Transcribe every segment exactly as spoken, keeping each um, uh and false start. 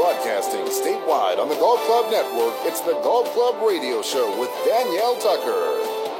Broadcasting statewide on the Golf Club Network, it's the Golf Club Radio Show with Danielle Tucker.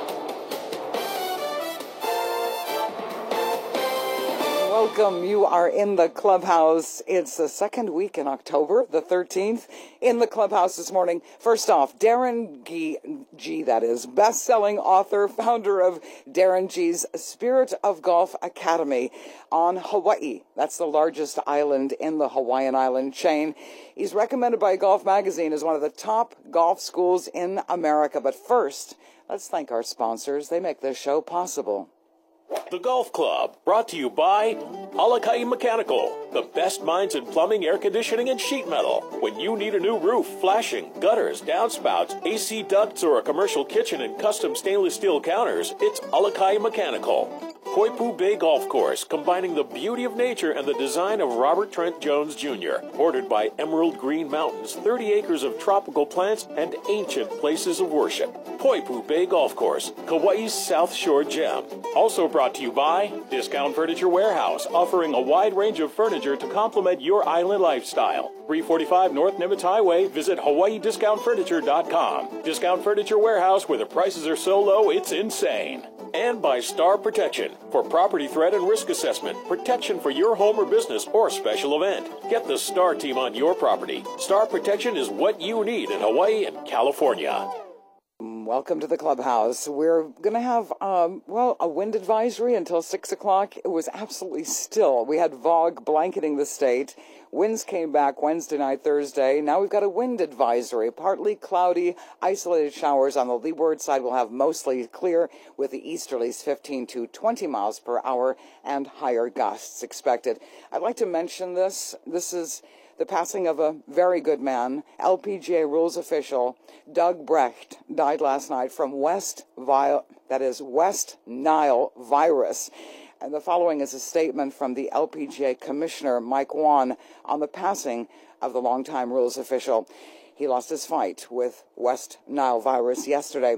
Welcome. You are in the clubhouse. It's the second week in October, the thirteenth, in the clubhouse this morning. First off, Darren G, G that is, best-selling author, founder of Darren G's Spirit of Golf Academy on Hawaii. That's the largest island in the Hawaiian island chain. He's recommended by Golf Magazine as one of the top golf schools in America. But first, let's thank our sponsors. They make this show possible. The Golf Club, brought to you by Alakai Mechanical, the best minds in plumbing, air conditioning, and sheet metal. When you need a new roof, flashing, gutters, downspouts, A C ducts, or a commercial kitchen and custom stainless steel counters, it's Alakai Mechanical. Poipu Bay Golf Course, combining the beauty of nature and the design of Robert Trent Jones Junior Bordered by emerald green mountains, thirty acres of tropical plants, and ancient places of worship. Poipu Bay Golf Course, Kauai's South Shore gem. Also brought to you by Discount Furniture Warehouse, offering a wide range of furniture to complement your island lifestyle. three forty-five North Nimitz Highway. Visit Hawaii Discount Furniture dot com. Discount Furniture Warehouse, where the prices are so low, it's insane. And by Star Protection, for property threat and risk assessment, protection for your home or business or special event. Get the Star team on your property. Star Protection is what you need in Hawaii and California. Welcome to the clubhouse. We're going to have, um, well, a wind advisory until six o'clock. It was absolutely still. We had fog blanketing the state. Winds came back Wednesday night, Thursday. Now we've got a wind advisory. Partly cloudy, isolated showers on the leeward side. We'll have mostly clear with the easterlies fifteen to twenty miles per hour and higher gusts expected. I'd like to mention this. This is the passing of a very good man. L P G A rules official Doug Brecht died last night from West Vi- that is West Nile virus. And the following is a statement from the L P G A Commissioner, Mike Whan, on the passing of the longtime rules official. He lost his fight with West Nile virus yesterday.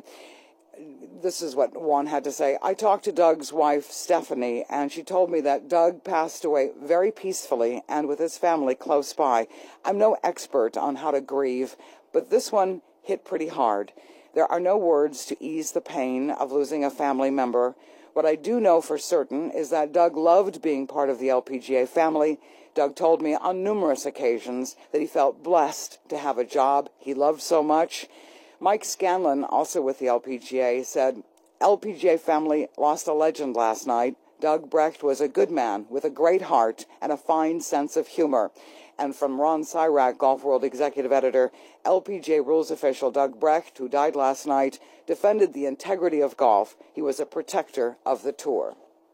This is what Whan had to say. I talked to Doug's wife, Stephanie, and she told me that Doug passed away very peacefully and with his family close by. I'm no expert on how to grieve, but this one hit pretty hard. There are no words to ease the pain of losing a family member. What I do know for certain is that Doug loved being part of the L P G A family. Doug told me on numerous occasions that he felt blessed to have a job he loved so much. Mike Scanlon, also with the L P G A, said, L P G A family lost a legend last night. Doug Brecht was a good man with a great heart and a fine sense of humor. And from Ron Cyrac, Golf World Executive Editor, L P G A rules official Doug Brecht, who died last night, defended the integrity of golf. He was a protector of the tour.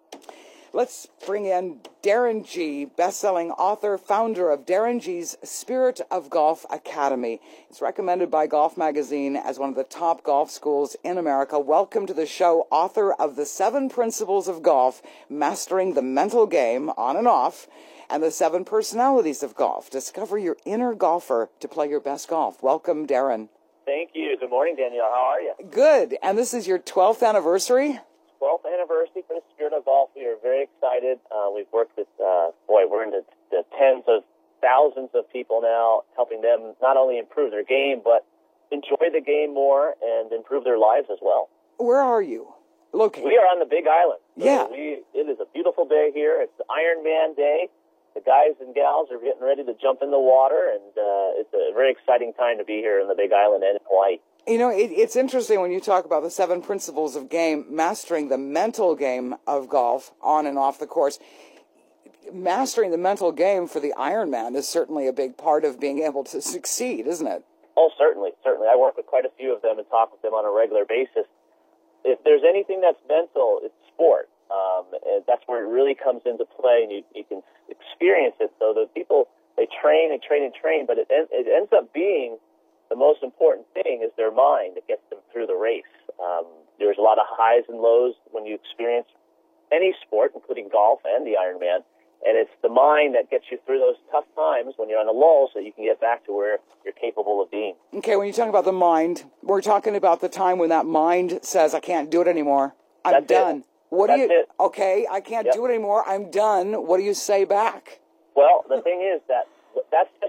Let's bring in Darren G, best-selling author, founder of Darren G's Spirit of Golf Academy. It's recommended by Golf Magazine as one of the top golf schools in America. Welcome to the show, author of The Seven Principles of Golf, Mastering the Mental Game On and Off, and The Seven Personalities of Golf. Discover your inner golfer to play your best golf. Welcome, Darren. Thank you. Good morning, Danielle. How are you? Good. And this is your twelfth anniversary? twelfth anniversary for the Spirit of Golf. We are very excited. Uh, we've worked with, uh, boy, we're into the tens of thousands of people now, helping them not only improve their game, but enjoy the game more and improve their lives as well. Where are you located? We are on the Big Island. So yeah. We, it is a beautiful day here. It's the Ironman Day. The guys and gals are getting ready to jump in the water, and uh, it's a very exciting time to be here in the Big Island and in Hawaii. You know, it, it's interesting when you talk about the seven principles of game, mastering the mental game of golf on and off the course. Mastering the mental game for the Ironman is certainly a big part of being able to succeed, isn't it? Oh, certainly, certainly. I work with quite a few of them and talk with them on a regular basis. If there's anything that's mental, it's sport. Um, and that's where it really comes into play, and you, you can experience it. So the people, they train and train and train, but it, it ends up being the most important thing is their mind that gets them through the race. Um, there's a lot of highs and lows when you experience any sport, including golf and the Ironman, and it's the mind that gets you through those tough times when you're on a lull so you can get back to where you're capable of being. Okay, when you talk about the mind, we're talking about the time when that mind says, I can't do it anymore. I'm That's done. It. What That's do you, it. okay, I can't yep. do it anymore. I'm done. What do you say back? Well, the thing is that that's just a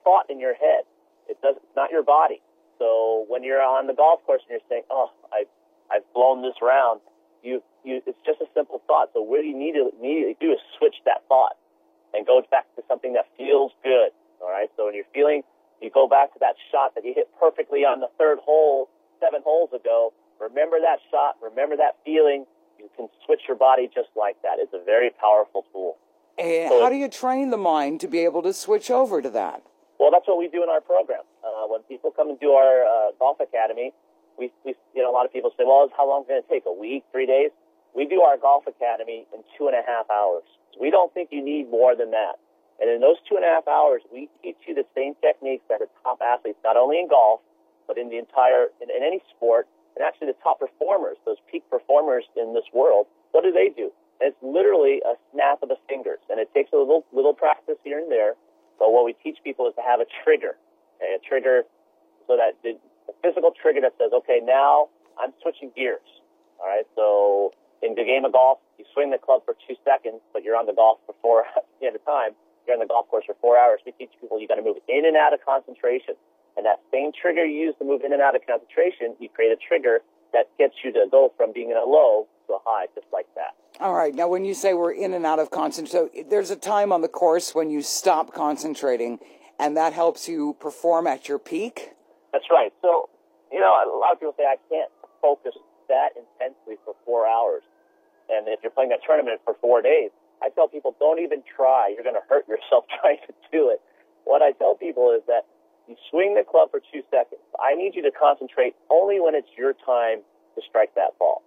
thought in your head. It does, it's not your body. So when you're on the golf course and you're saying, oh, I, I've blown this round, you, you, it's just a simple thought. So what you need to immediately do is switch that thought and go back to something that feels good. All right. So when you're feeling, you go back to that shot that you hit perfectly on the third hole, seven holes ago. Remember that shot. Remember that feeling. You can switch your body just like that. It's a very powerful tool. And so how do you train the mind to be able to switch over to that? Well, that's what we do in our program. Uh, when people come and do our uh, golf academy, we, we, you know, a lot of people say, well, how long is it going to take? A week, three days? We do our golf academy in two and a half hours. We don't think you need more than that. And in those two and a half hours, we teach you the same techniques that the top athletes, not only in golf, but in the entire, in, in any sport, and actually the top performers, those peak performers in this world, what do they do? And it's literally a snap of the fingers. And it takes a little, little practice here and there. But what we teach people is to have a trigger, okay? A trigger so that the, a physical trigger that says, okay, now I'm switching gears. All right. So in the game of golf, you swing the club for two seconds, but you're on the golf for four at a time. You're on the golf course for four hours. We teach people you got to move in and out of concentration. And that same trigger you use to move in and out of concentration, you create a trigger that gets you to go from being in a low to a high, just like that. All right. Now, when you say we're in and out of concentration, so there's a time on the course when you stop concentrating, and that helps you perform at your peak? That's right. So, you know, a lot of people say, I can't focus that intensely for four hours. And if you're playing a tournament for four days, I tell people, don't even try. You're going to hurt yourself trying to do it. What I tell people is that you swing the club for two seconds. I need you to concentrate only when it's your time to strike that ball.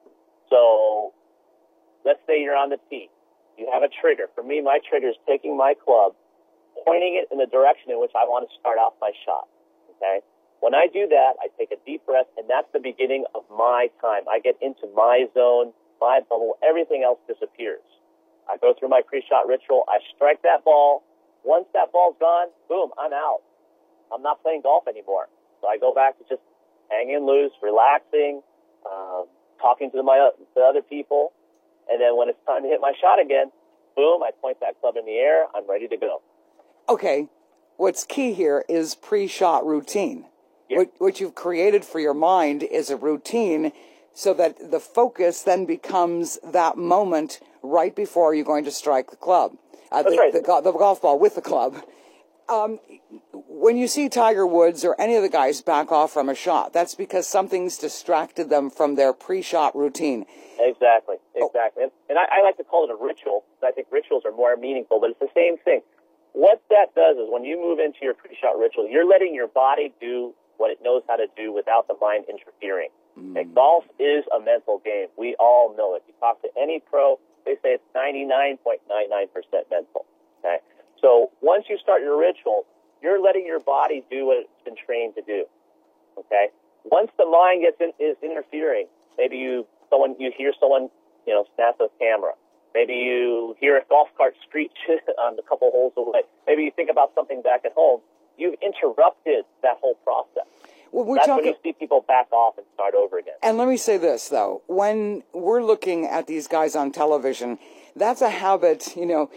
So let's say you're on the tee. You have a trigger. For me, my trigger is taking my club, pointing it in the direction in which I want to start off my shot. Okay? When I do that, I take a deep breath, and that's the beginning of my time. I get into my zone, my bubble. Everything else disappears. I go through my pre-shot ritual. I strike that ball. Once that ball's gone, boom, I'm out. I'm not playing golf anymore. So I go back to just hanging loose, relaxing, um, talking to my to other people. And then when it's time to hit my shot again, boom, I point that club in the air. I'm ready to go. Okay. What's key here is pre-shot routine. Yeah. What, what you've created for your mind is a routine so that the focus then becomes that moment right before you're going to strike the club, uh, That's the, right. the, the golf ball with the club. Um, when you see Tiger Woods or any of the guys back off from a shot, that's because something's distracted them from their pre-shot routine. Exactly, exactly. Oh. And, and I, I like to call it a ritual. I think rituals are more meaningful, but it's the same thing. What that does is when you move into your pre-shot ritual, you're letting your body do what it knows how to do without the mind interfering. Mm. Okay, golf is a mental game. We all know it. You talk to any pro, they say it's ninety-nine point nine nine percent mental. Okay? So once you start your ritual, you're letting your body do what it's been trained to do. Okay? Once the mind gets in, is interfering, maybe you someone you hear someone you know snap a camera. Maybe you hear a golf cart screech on a couple holes away. Maybe you think about something back at home. You've interrupted that whole process. Well, we're That's talking, when you see people back off and start over again. And let me say this, though. When we're looking at these guys on television, that's a habit, you know,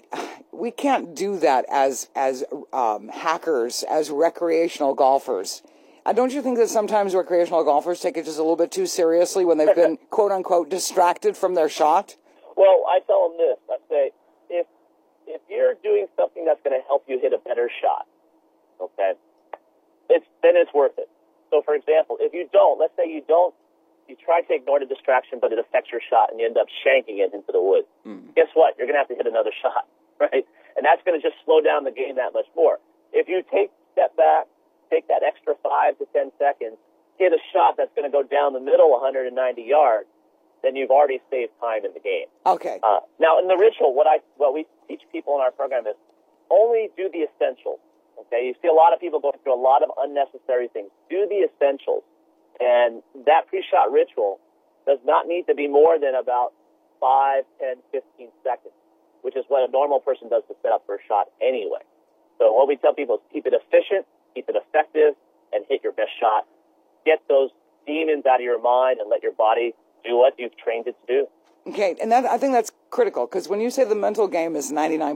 we can't do that as as um, hackers, as recreational golfers. Uh, don't you think that sometimes recreational golfers take it just a little bit too seriously when they've been, quote-unquote, distracted from their shot? Well, I tell them this. I say, if if you're doing something that's going to help you hit a better shot, okay, it's then it's worth it. So, for example, if you don't, let's say you don't, you try to ignore the distraction, but it affects your shot, and you end up shanking it into the woods. Mm. Guess what? You're going to have to hit another shot, right? And that's going to just slow down the game that much more. If you take step back, take that extra five to ten seconds, hit a shot that's going to go down the middle one hundred ninety yards, then you've already saved time in the game. Okay. Uh, now, in the ritual, what I what we teach people in our program is only do the essentials. Okay, you see a lot of people going through a lot of unnecessary things. Do the essentials, and that pre-shot ritual does not need to be more than about five, ten, fifteen seconds, which is what a normal person does to set up for a shot anyway. So what we tell people is keep it efficient, keep it effective, and hit your best shot. Get those demons out of your mind and let your body do what you've trained it to do. Okay, and that, I think that's critical, because when you say the mental game is ninety-nine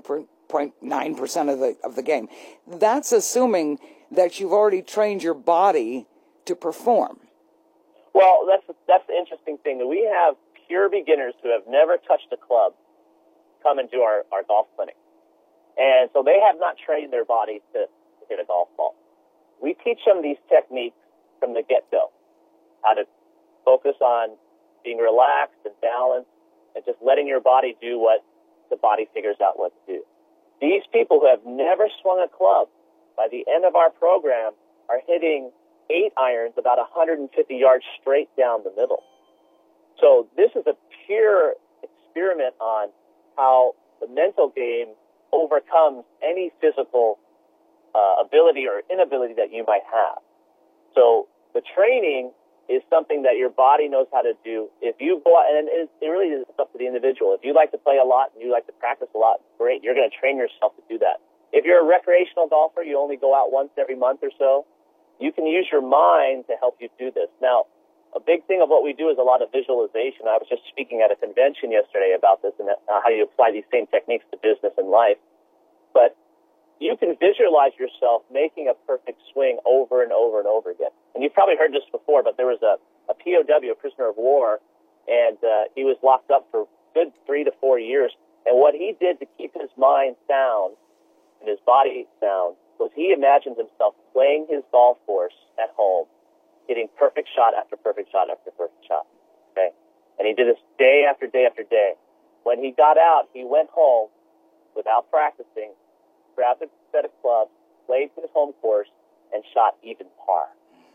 point nine percent of the of the game. That's assuming that you've already trained your body to perform. Well, that's that's the interesting thing. That we have pure beginners who have never touched a club come into our, our golf clinic. And so they have not trained their body to, to hit a golf ball. We teach them these techniques from the get-go, how to focus on being relaxed and balanced and just letting your body do what the body figures out what to do. These people who have never swung a club, by the end of our program, are hitting eight irons about one hundred fifty yards straight down the middle. So this is a pure experiment on how the mental game overcomes any physical uh, ability or inability that you might have. So the training is something that your body knows how to do. If you go out, and it, it really is up to the individual. If you like to play a lot and you like to practice a lot, great. You're going to train yourself to do that. If you're a recreational golfer, you only go out once every month or so, you can use your mind to help you do this. Now, a big thing of what we do is a lot of visualization. I was just speaking at a convention yesterday about this and how you apply these same techniques to business and life. But you can visualize yourself making a perfect swing over and over and over again. And you've probably heard this before, but there was a, a P O W, a prisoner of war, and uh, he was locked up for good three to four years. And what he did to keep his mind sound and his body sound was he imagined himself playing his golf course at home, hitting perfect shot after perfect shot after perfect shot. Okay? And he did this day after day after day. When he got out, he went home without practicing, grabbed a set of clubs, played his home course, and shot even par.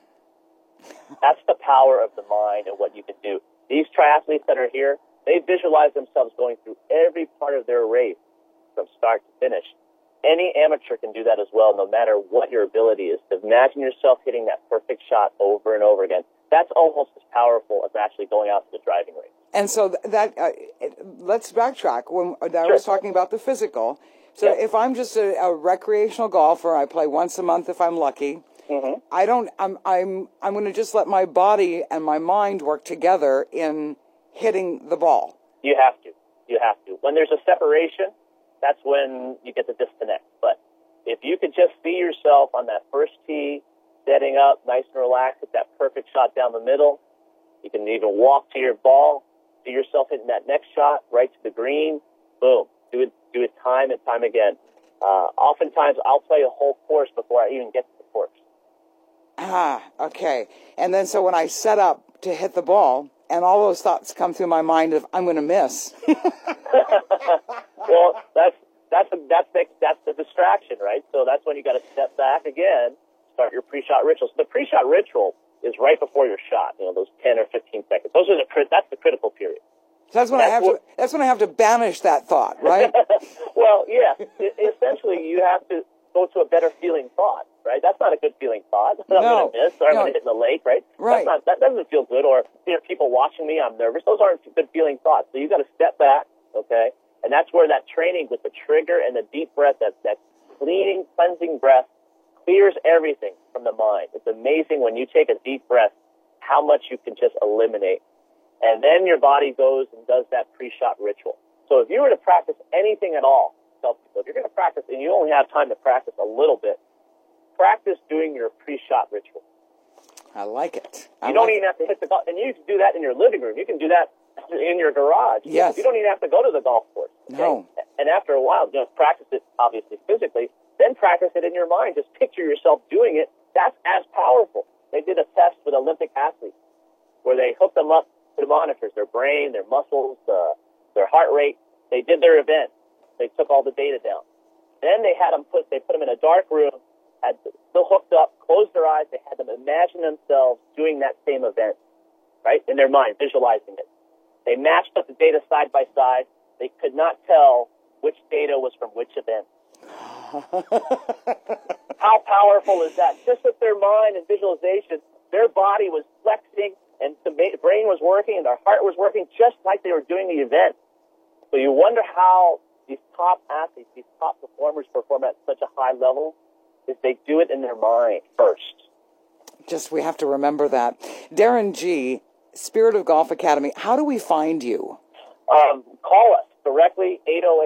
That's the power of the mind and what you can do. These triathletes that are here, they visualize themselves going through every part of their race from start to finish. Any amateur can do that as well, no matter what your ability is. To imagine yourself hitting that perfect shot over and over again. That's almost as powerful as actually going out to the driving range. And so that, uh, let's backtrack. When I sure. was talking about the physical, so yeah. if I'm just a, a recreational golfer, I play once a month if I'm lucky. Mm-hmm. I don't. I'm. I'm. I'm going to just let my body and my mind work together in hitting the ball. You have to. You have to. When there's a separation, that's when you get the disconnect. But if you could just see yourself on that first tee, setting up nice and relaxed, hit that perfect shot down the middle. You can even walk to your ball, see yourself hitting that next shot right to the green. Boom. Do it. Do it time and time again. Uh, oftentimes, I'll play a whole course before I even get to the course. Ah, okay. And then so when I set up to hit the ball, and all those thoughts come through my mind of I'm going to miss. Well, that's that's a, that's the, that's the distraction, right? So that's when you got to step back again, start your pre-shot ritual. So the pre-shot ritual is right before your shot. You know, those ten or fifteen seconds. Those are the that's the critical period. So that's when that's I have what, to. That's when I have to banish that thought, right? Well, yeah. It, essentially, you have to go to a better feeling thought, right? That's not a good feeling thought. I'm no, going to miss, or I'm no. going to hit in the lake, right? Right. That's not, that doesn't feel good. Or there are people watching me. I'm nervous. Those aren't good feeling thoughts. So you got to step back, okay? And that's where that training with the trigger and the deep breath, that that cleaning, cleansing breath, clears everything from the mind. It's amazing when you take a deep breath how much you can just eliminate. And then your body goes and does that pre-shot ritual. So if you were to practice anything at all, tell people, if you're going to practice and you only have time to practice a little bit, practice doing your pre-shot ritual. I like it. I you don't like even have to hit the golf. And you can do that in your living room. You can do that in your garage. Yes. You don't even have to go to the golf course. Okay? No. And after a while, you know, practice it, obviously, physically, then practice it in your mind. Just picture yourself doing it. That's as powerful. They did a test with Olympic athletes where they hooked them up to the monitors, their brain, their muscles, uh, their heart rate. They did their event. They took all the data down. Then they had them put, they put them in a dark room, had still hooked up, closed their eyes. They had them imagine themselves doing that same event, right, in their mind, visualizing it. They matched up the data side by side. They could not tell which data was from which event. How powerful is that? Just with their mind and visualization, their body was flexing and the brain was working and their heart was working just like they were doing the event. So you wonder how these top athletes, these top performers perform at such a high level, is they do it in their mind first. Just, we have to remember that. Darren Gee, Spirit of Golf Academy, how do we find you? Um, call us directly, eight oh eight,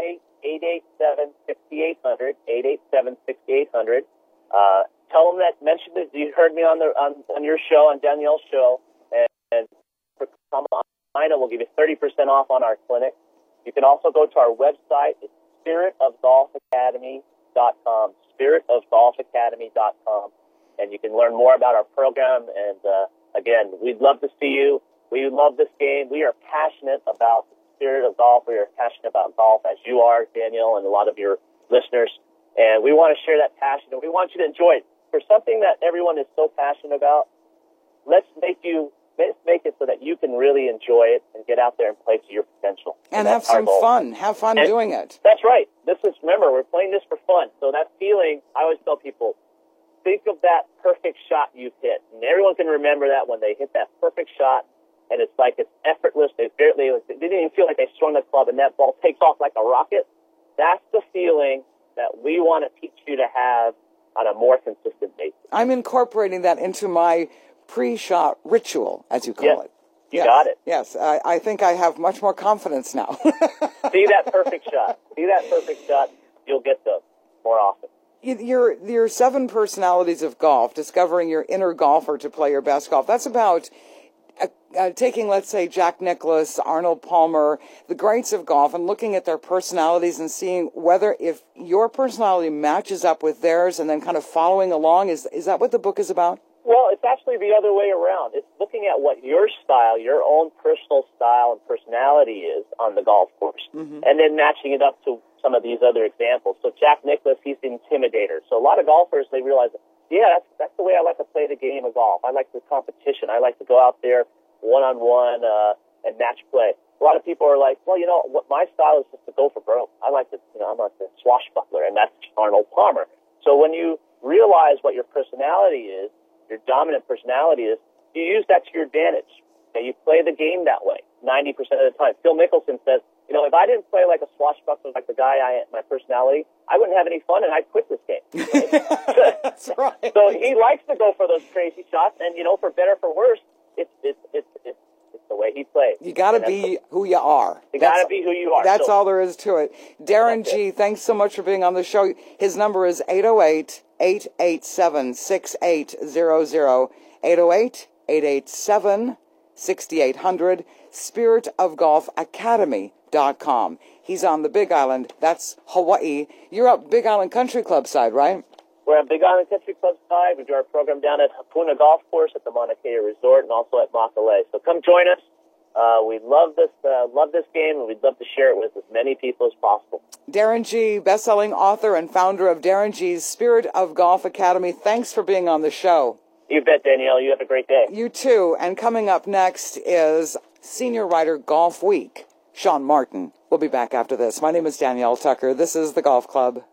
eight eight seven, six eight zero zero, eight eight seven, six eight zero zero. Uh, tell them that, mention that you heard me on the on, on your show, on Danielle's show, and, and for Carolina, we'll give you thirty percent off on our clinic. You can also go to our website. It's spirit of golf academy dot com, spirit of golf academy dot com, and you can learn more about our program. And uh, again, we'd love to see you. We love this game. We are passionate about the spirit of golf. We are passionate about golf, as you are, Danielle, and a lot of your listeners. And we want to share that passion, and we want you to enjoy it. For something that everyone is so passionate about, let's make you let's make it so that you can really enjoy it and get out there and play to your potential. And, and have some fun. Have fun and doing it. That's right. This is, remember, we're playing this for fun. So that feeling, I always tell people, think of that perfect shot you've hit. And everyone can remember that when they hit that perfect shot, and it's like it's effortless. They barely, they didn't even feel like they swung the club, and that ball takes off like a rocket. That's the feeling that we want to teach you to have on a more consistent basis. I'm incorporating that into my pre-shot ritual, as you call yes, it. You yes. got it. Yes, I, I think I have much more confidence now. See that perfect shot. See that perfect shot. You'll get those more often. Your, your seven personalities of golf, discovering your inner golfer to play your best golf, that's about uh, uh, taking, let's say, Jack Nicklaus, Arnold Palmer, the greats of golf, and looking at their personalities and seeing whether if your personality matches up with theirs and then kind of following along. Is, is that what the book is about? Well, it's actually the other way around. It's looking at what your style, your own personal style and personality is on the golf course, mm-hmm. and then matching it up to some of these other examples. So Jack Nicklaus, he's the intimidator. So a lot of golfers, they realize, yeah, that's, that's the way I like to play the game of golf. I like the competition. I like to go out there one-on-one uh, and match play. A lot of people are like, well, you know, what my style is just to go for broke. I like to, you know, I'm like the swashbuckler, and that's Arnold Palmer. So when you realize what your personality is, your dominant personality is, you use that to your advantage. And you play the game that way ninety percent of the time. Phil Mickelson says, you know, if I didn't play like a swashbuckler, like the guy I am, my personality, I wouldn't have any fun and I'd quit this game. Right? That's right. So he likes to go for those crazy shots, and, you know, for better or for worse, it's, it's, it's, it's, it's the way he plays. You got to be who you are. You got to be who you are. That's so, all there is to it. Darren G., it. Thanks so much for being on the show. His number is eight oh eight, eight eight seven, six eight zero zero, eight oh eight, eight eight seven, six eight zero zero, spirit of golf academy dot com. He's on the Big Island. That's Hawaii. You're up Big Island Country Club side, right? We're at Big Island Country Club side. We do our program down at Hapuna Golf Course at the Mauna Kea Resort and also at Makalei. So come join us. Uh, we love this, uh, love this game, and we'd love to share it with as many people as possible. Darren G., best-selling author and founder of Darren G's Spirit of Golf Academy. Thanks for being on the show. You bet, Danielle. You have a great day. You too. And coming up next is senior writer Golf Week, Sean Martin. We'll be back after this. My name is Danielle Tucker. This is the Golf Club.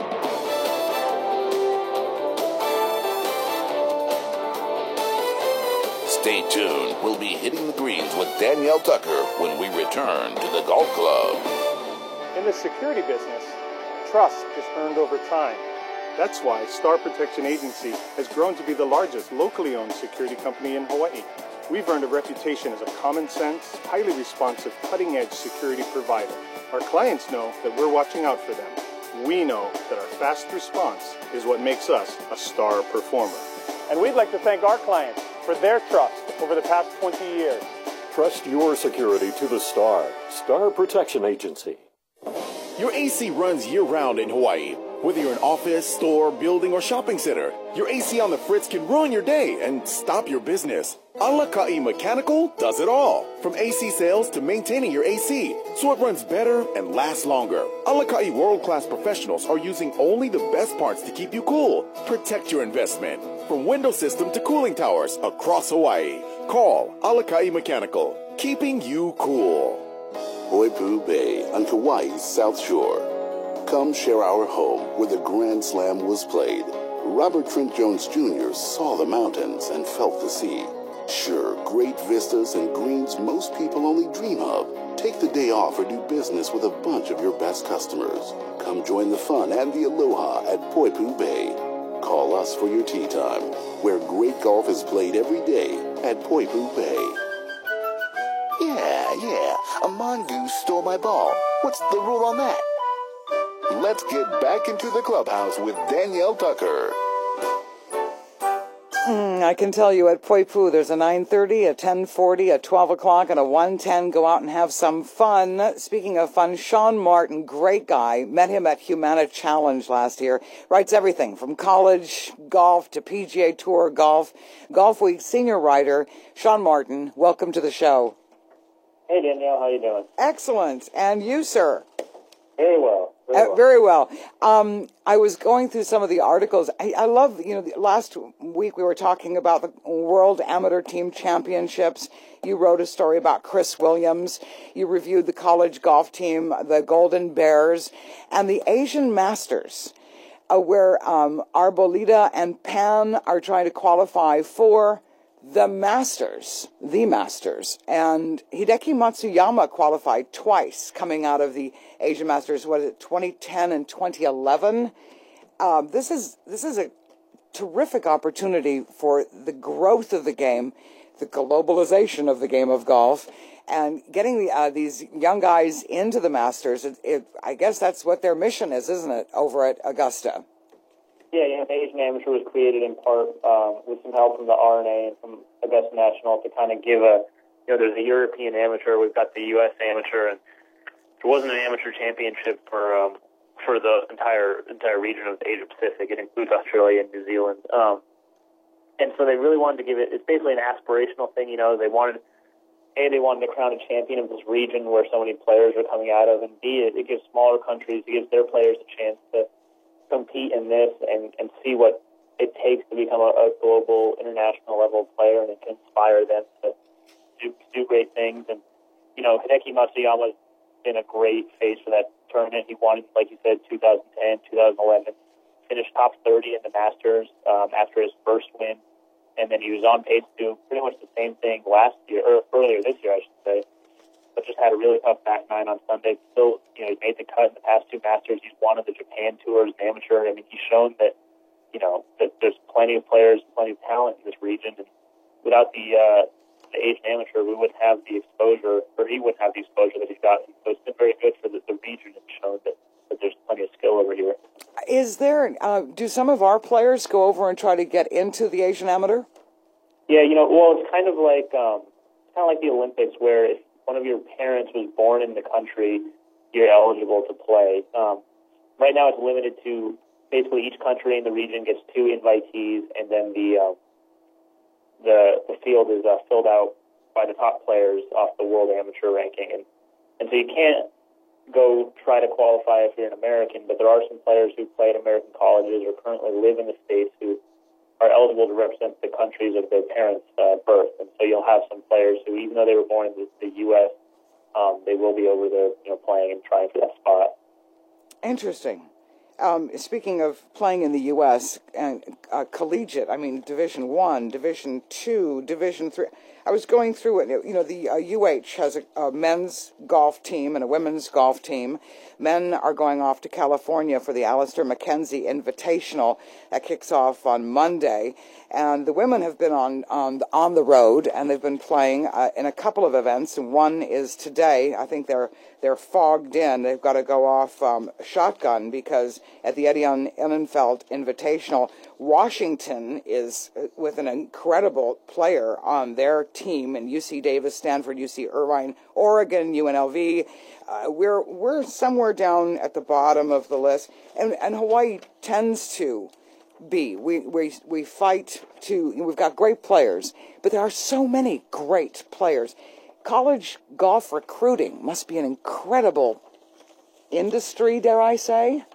Stay tuned. We'll be hitting the greens with Danielle Tucker when we return to the Golf Club. In the security business, trust is earned over time. That's why Star Protection Agency has grown to be the largest locally owned security company in Hawaii. We've earned a reputation as a common sense, highly responsive, cutting-edge security provider. Our clients know that we're watching out for them. We know that our fast response is what makes us a star performer. And we'd like to thank our clients for their trust over the past twenty years. Trust your security to the Star. Star Protection Agency. Your A C runs year-round in Hawaii. Whether you're an office, store, building, or shopping center, your A C on the fritz can ruin your day and stop your business. Alakai Mechanical does it all. From A C sales to maintaining your A C, so it runs better and lasts longer. Alakai world-class professionals are using only the best parts to keep you cool. Protect your investment. From window system to cooling towers across Hawaii. Call Alakai Mechanical, keeping you cool. Poipu Bay on Kauai's South Shore. Come share our home where the Grand Slam was played. Robert Trent Jones Junior saw the mountains and felt the sea. Sure, great vistas and greens most people only dream of. Take the day off or do business with a bunch of your best customers. Come join the fun and the aloha at Poipu Bay. Call us for your tee time, where great golf is played every day at Poipu Bay. Yeah, yeah, a mongoose stole my ball. What's the rule on that? let's get back into the clubhouse with Danielle Tucker. Mm, I can tell you at Poipu, there's a nine thirty, a ten forty, a twelve o'clock, and a one ten. Go out and have some fun. Speaking of fun, Sean Martin, great guy. Met him at Humana Challenge last year. Writes everything from college golf to P G A Tour golf. Golf Week senior writer, Sean Martin, welcome to the show. Hey, Danielle, how you doing? Excellent. And you, sir? Very well. Very Uh, well. very well. Um, I was going through some of the articles. I, I love, you know, the, last week we were talking about the World Amateur Team Championships. You wrote a story about Chris Williams. You reviewed the college golf team, the Golden Bears, and the Asian Masters, uh, where um, Arboleda and Pan are trying to qualify for the Masters, the Masters. And Hideki Matsuyama qualified twice coming out of the Asian Masters, what is it, twenty ten and twenty eleven. Um, this is this is a terrific opportunity for the growth of the game, the globalization of the game of golf, and getting the, uh, these young guys into the Masters. It, it, I guess that's what their mission is, isn't it, over at Augusta? Yeah, you know, the Asian Amateur was created in part um, with some help from the R N A and from Augusta National to kind of give a, you know, there's a European Amateur, we've got the U S Amateur, and there wasn't an amateur championship for um, for the entire entire region of the Asia Pacific. It includes Australia and New Zealand. Um, and so they really wanted to give it, it's basically an aspirational thing, you know, they wanted, A, they wanted to crown a champion of this region where so many players are coming out of, and B, it, it gives smaller countries, it gives their players a chance to compete in this and, and see what it takes to become a, a global, international level player, and it can inspire them to do, do great things. And, you know, Hideki Matsuyama's been a great face for that tournament. He won, like you said, two thousand ten, two thousand eleven, finished top thirty in the Masters um, after his first win, and then he was on pace to do pretty much the same thing last year, or earlier this year, I should say, but just had a really tough back nine on Sunday. Still, you know, he made the cut in the past two Masters. He's won of the Japan Tour as an amateur. I mean, he's shown that, you know, that there's plenty of players, plenty of talent in this region. And without the, uh, the Asian Amateur, we wouldn't have the exposure, or he wouldn't have the exposure that he's gotten. So it's been very good for the, the region and shown that, that there's plenty of skill over here. Is there, uh, do some of our players go over and try to get into the Asian Amateur? Yeah, you know, well, it's kind of like, um, it's kind of like the Olympics, where if one of your parents was born in the country, you're eligible to play. Um, right now it's limited to basically each country in the region gets two invitees, and then the uh, the the field is uh, filled out by the top players off the World Amateur ranking. And, and so you can't go try to qualify if you're an American, but there are some players who play at American colleges or currently live in the States who are eligible to represent the countries of their parents' uh, birth. And so you'll have some players who, even though they were born in the, the U S, um, they will be over there, you know, playing and trying for that spot. Interesting. Um, speaking of playing in the U S and uh, collegiate, I mean, Division One, Division Two, Division Three. I was going through it. You know, the uh, U H has a, a men's golf team and a women's golf team. Men are going off to California for the Alistair McKenzie Invitational that kicks off on Monday, and the women have been on on on the road, and they've been playing uh, in a couple of events. And one is today. I think they're they're fogged in. They've got to go off um, shotgun because at the Eddie Innenfeld Invitational, Washington is with an incredible player on their team, and U C Davis, Stanford, U C Irvine, Oregon, U N L V. Uh, we're we're somewhere down at the bottom of the list, and, and Hawaii tends to be. We we we fight to. We've got great players, but there are so many great players. College golf recruiting must be an incredible industry, dare I say?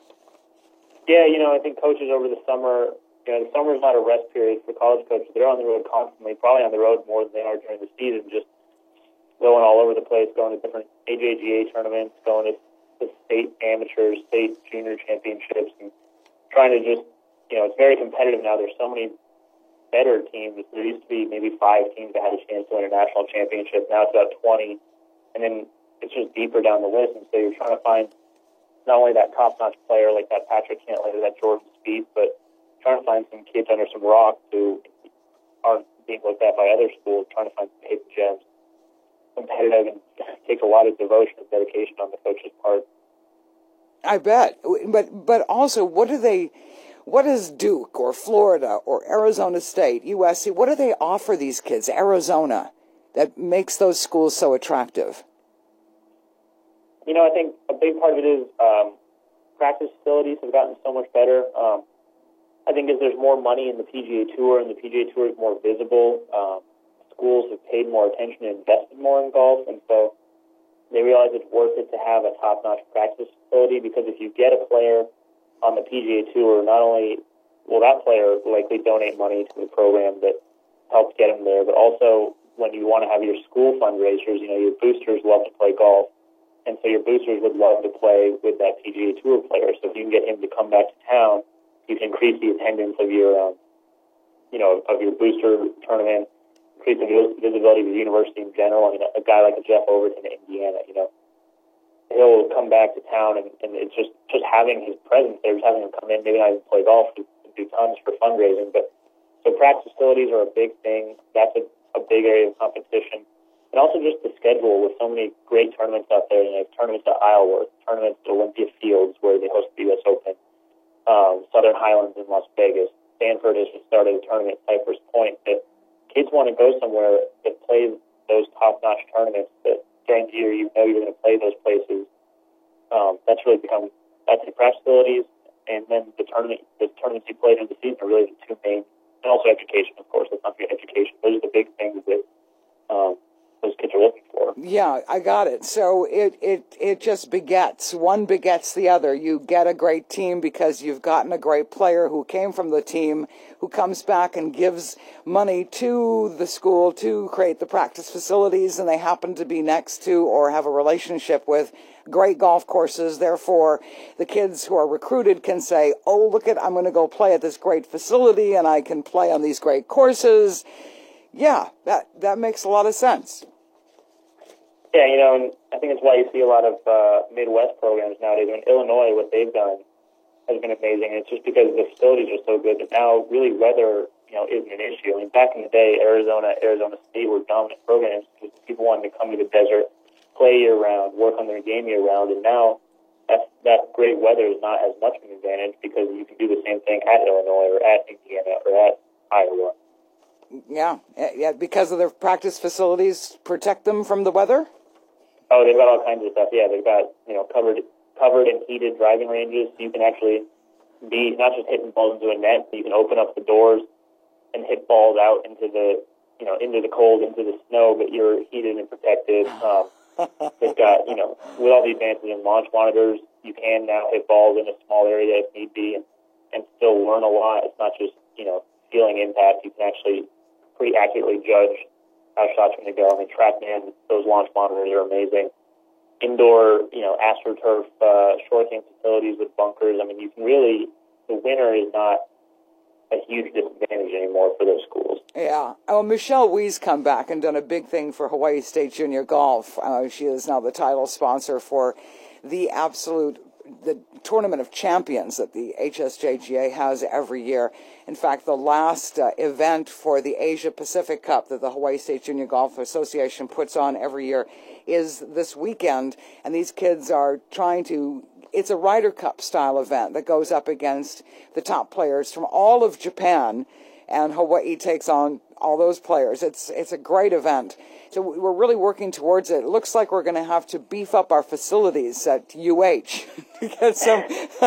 Yeah, you know, I think coaches over the summer, you know, the summer is not a rest period for college coaches. They're on the road constantly, probably on the road more than they are during the season, just going all over the place, going to different A J G A tournaments, going to the state amateurs, state junior championships, and trying to just, you know, it's very competitive now. There's so many better teams. There used to be maybe five teams that had a chance to win a national championship. Now it's about twenty, and then it's just deeper down the list, and so you're trying to find not only that top-notch player like that Patrick Cantlay or that Jordan Spieth, but trying to find some kids under some rocks who aren't being looked at by other schools, trying to find some hidden gems. Competitive, and takes a lot of devotion and dedication on the coach's part. I bet. But but also, what do they, what does Duke or Florida or Arizona State, U S C, what do they offer these kids, Arizona, that makes those schools so attractive? You know, I think a big part of it is um, practice facilities have gotten so much better. Um, I think as there's more money in the P G A Tour and the P G A Tour is more visible, um, schools have paid more attention and invested more in golf, and so they realize it's worth it to have a top-notch practice facility, because if you get a player on the P G A Tour, not only will that player likely donate money to the program that helps get him there, but also when you want to have your school fundraisers, you know, your boosters love to play golf, and so your boosters would love to play with that P G A Tour player. So if you can get him to come back to town, you can increase the attendance of your, um, you know, of your booster tournament, increase the visibility of the university in general. I mean, a guy like a Jeff Overton in Indiana, you know, he'll come back to town, and, and it's just, just having his presence there, just having him come in, maybe not even play golf, do, do tons for fundraising. But so practice facilities are a big thing. That's a, a big area of competition. And also just the schedule with so many great tournaments out there. You know, tournaments at Isleworth, tournaments at Olympia Fields where they host the U S Open, um, Southern Highlands in Las Vegas. Stanford has just started a tournament at Cypress Point. That kids want to go somewhere that plays those top-notch tournaments that during the year you know you're going to play those places. Um, that's really become, that's the practice facilities, and then the tournament, the tournaments you played in the season are really the two main, and also education, of course. Let's not forget education. Those are the big things that um, those kids are looking for. Yeah, I got it. So it, it, it just begets. One begets the other. You get a great team because you've gotten a great player who came from the team, who comes back and gives money to the school to create the practice facilities, and they happen to be next to or have a relationship with great golf courses. Therefore, the kids who are recruited can say, oh, look at, I'm going to go play at this great facility, and I can play on these great courses. Yeah, that, that makes a lot of sense. Yeah, you know, and I think it's why you see a lot of uh, Midwest programs nowadays. In Illinois, what they've done has been amazing. And it's just because the facilities are so good that now really weather, you know, isn't an issue. I mean, back in the day, Arizona, Arizona State were dominant programs because people wanted to come to the desert, play year-round, work on their game year-round. And now that's, that great weather is not as much of an advantage because you can do the same thing at Illinois or at Indiana or at Iowa. Yeah, yeah, because of their practice facilities protect them from the weather? Oh, they've got all kinds of stuff. Yeah, they've got, you know, covered covered and heated driving ranges. So you can actually be not just hitting balls into a net, but you can open up the doors and hit balls out into the, you know, into the cold, into the snow, but you're heated and protected. Um, they've got, you know, with all the advances in launch monitors, you can now hit balls in a small area if need be and, and still learn a lot. It's not just, you know, feeling impact. You can actually pretty accurately judge how shots are going to go. I mean, TrackMan, those launch monitors are amazing. Indoor, you know, AstroTurf, uh, short game facilities with bunkers. I mean, you can really, the winter is not a huge disadvantage anymore for those schools. Yeah. Oh, Michelle Wee's come back and done a big thing for Hawaii State Junior Golf. Uh, she is now the title sponsor for the absolute the Tournament of Champions that the H S J G A has every year. In fact, the last uh, event for the Asia Pacific Cup that the Hawaii State Junior Golf Association puts on every year is this weekend, and these kids are trying to, it's a Ryder Cup style event that goes up against the top players from all of Japan, and Hawaii takes on all those players. It's it's a great event. So we're really working towards it. It looks like we're going to have to beef up our facilities at U H to get some,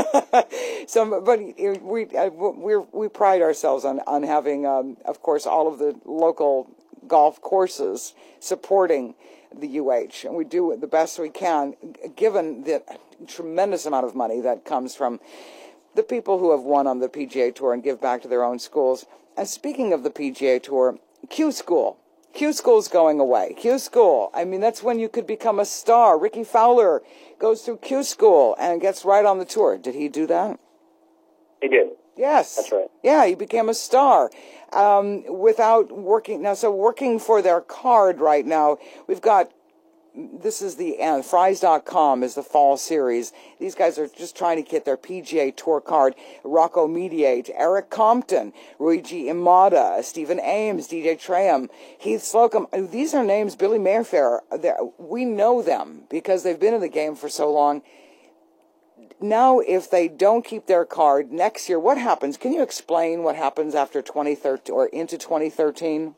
some. But we we we pride ourselves on on having, um, of course, all of the local golf courses supporting the U H, and we do the best we can, given the tremendous amount of money that comes from the people who have won on the P G A Tour and give back to their own schools. And speaking of the P G A Tour, Q School. Q School's going away. Q School. I mean, that's when you could become a star. Ricky Fowler goes through Q School and gets right on the tour. Did he do that? He did. Yes. That's right. Yeah, he became a star um, without working. Now, so working for their card right now, we've got, this is the end. Fries dot com is the fall series. These guys are just trying to get their P G A Tour card. Rocco Mediate, Eric Compton, Luigi Imada, Stephen Ames, D J Traham, Heath Slocum. These are names, Billy Mayfair. We know them because they've been in the game for so long. now if they don't keep their card next year, what happens? Can you explain what happens after twenty thirteen or into twenty thirteen?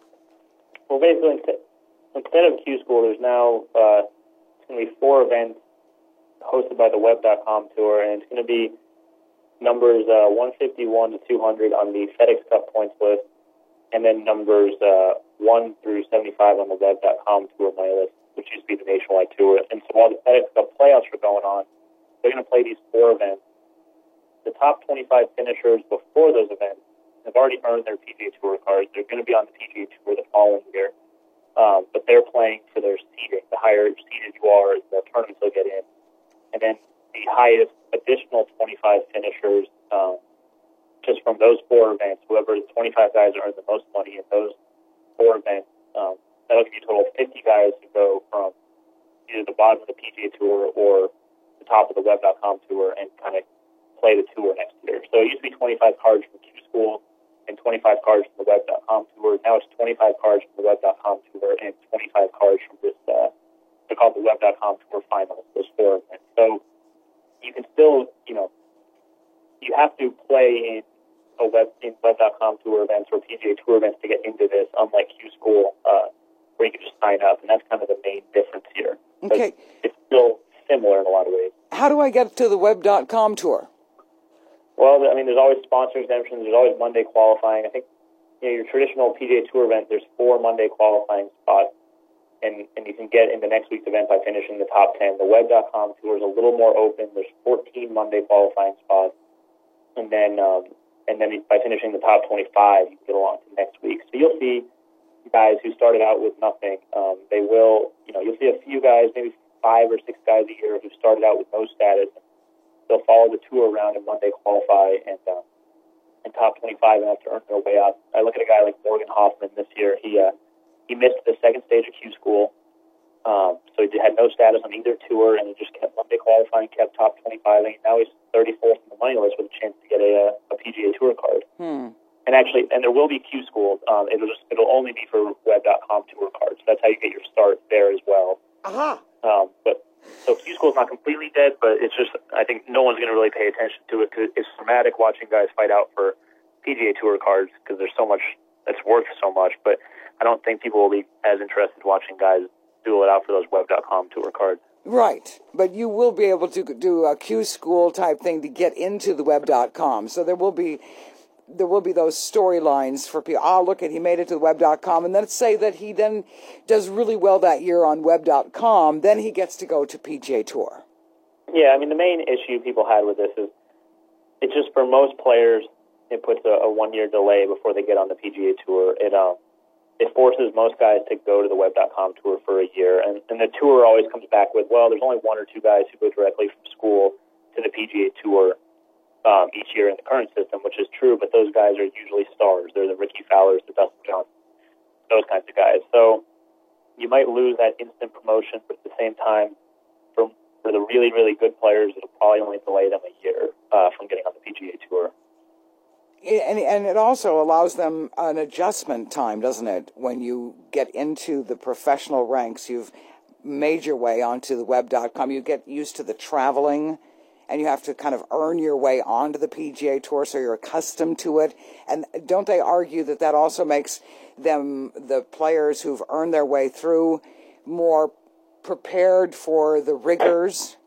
Well, basically, instead of Q School, there's now uh, it's going to be four events hosted by the web dot com tour, and it's going to be numbers uh, one fifty-one to two hundred on the FedEx Cup points list, and then numbers uh, one through seventy-five on the web dot com tour money list, which used to be the nationwide tour. And so while the FedEx Cup playoffs are going on, they're going to play these four events. The top twenty-five finishers before those events have already earned their P G A Tour cards. They're going to be on the P G A Tour the following year, um, but they're playing for their seeding. The higher seeded you are, the tournaments they'll get in. And then the highest additional twenty-five finishers, um, just from those four events, whoever the twenty-five guys earn the most money in those four events, um, that'll give you a total of fifty guys who go from either the bottom of the P G A Tour or the top of the web dot com tour and kind of play the tour next year. So it used to be twenty-five cards from Q School and twenty-five cards from the web dot com tour. Now it's twenty-five cards from the web dot com tour and twenty-five cards from this, uh, they're called the web dot com tour finals, those four events. So you can still, you know, you have to play in a web in web dot com tour events or P G A Tour events to get into this, unlike Q School, uh, where you can just sign up, and that's kind of the main difference here. Okay. But it's still similar in a lot of ways. How do I get to the web dot com tour? Well, I mean, there's always sponsor exemptions. There's always Monday qualifying. I think, you know, your traditional P G A Tour event, there's four Monday qualifying spots, and, and you can get into next week's event by finishing the top ten. The web dot com tour is a little more open. There's fourteen Monday qualifying spots, and then um, and then by finishing the top twenty-five, you can get along to next week. So you'll see guys who started out with nothing. Um, they will, you know, you'll see a few guys, maybe five or six guys a year who started out with no status. They'll follow the tour around and Monday qualify and uh, and top twenty-five and have to earn their way up. I look at a guy like Morgan Hoffman this year. He uh, he missed the second stage of Q School, um, so he had no status on either tour, and he just kept Monday qualifying, kept top twenty-five, and now he's thirty-fourth in the money list with a chance to get a, a P G A Tour card. Hmm. And actually, and there will be Q School. Um, it'll just it'll only be for web dot com tour cards. That's how you get your start there as well. Uh-huh. Um, but so Q School is not completely dead, but it's just I think no one's going to really pay attention to it because it's dramatic watching guys fight out for P G A Tour cards because there's so much that's worth so much. But I don't think people will be as interested watching guys duel it out for those web dot com tour cards. Right, but you will be able to do a Q School type thing to get into the web dot com. So there will be there will be those storylines for people. Oh, look at he made it to the web dot com, and let's say that he then does really well that year on web dot com. Then he gets to go to P G A Tour. Yeah, I mean the main issue people had with this is it's just for most players it puts a, a one year delay before they get on the P G A Tour. It um it forces most guys to go to the web dot com tour for a year, and, and the tour always comes back with, well, there's only one or two guys who go directly from school to the P G A Tour um, each year in the current system, which is true, but those guys are usually stars. They're the Ricky Fowlers, the Dustin Johnson, those kinds of guys. So you might lose that instant promotion, but at the same time, for, for the really, really good players, it'll probably only delay them a year uh, from getting on the P G A Tour. And, and it also allows them an adjustment time, doesn't it? When you get into the professional ranks, you've made your way onto the web dot com. You get used to the traveling, and you have to kind of earn your way onto the P G A Tour, so you're accustomed to it. And don't they argue that that also makes them, the players who've earned their way through, more prepared for the rigors?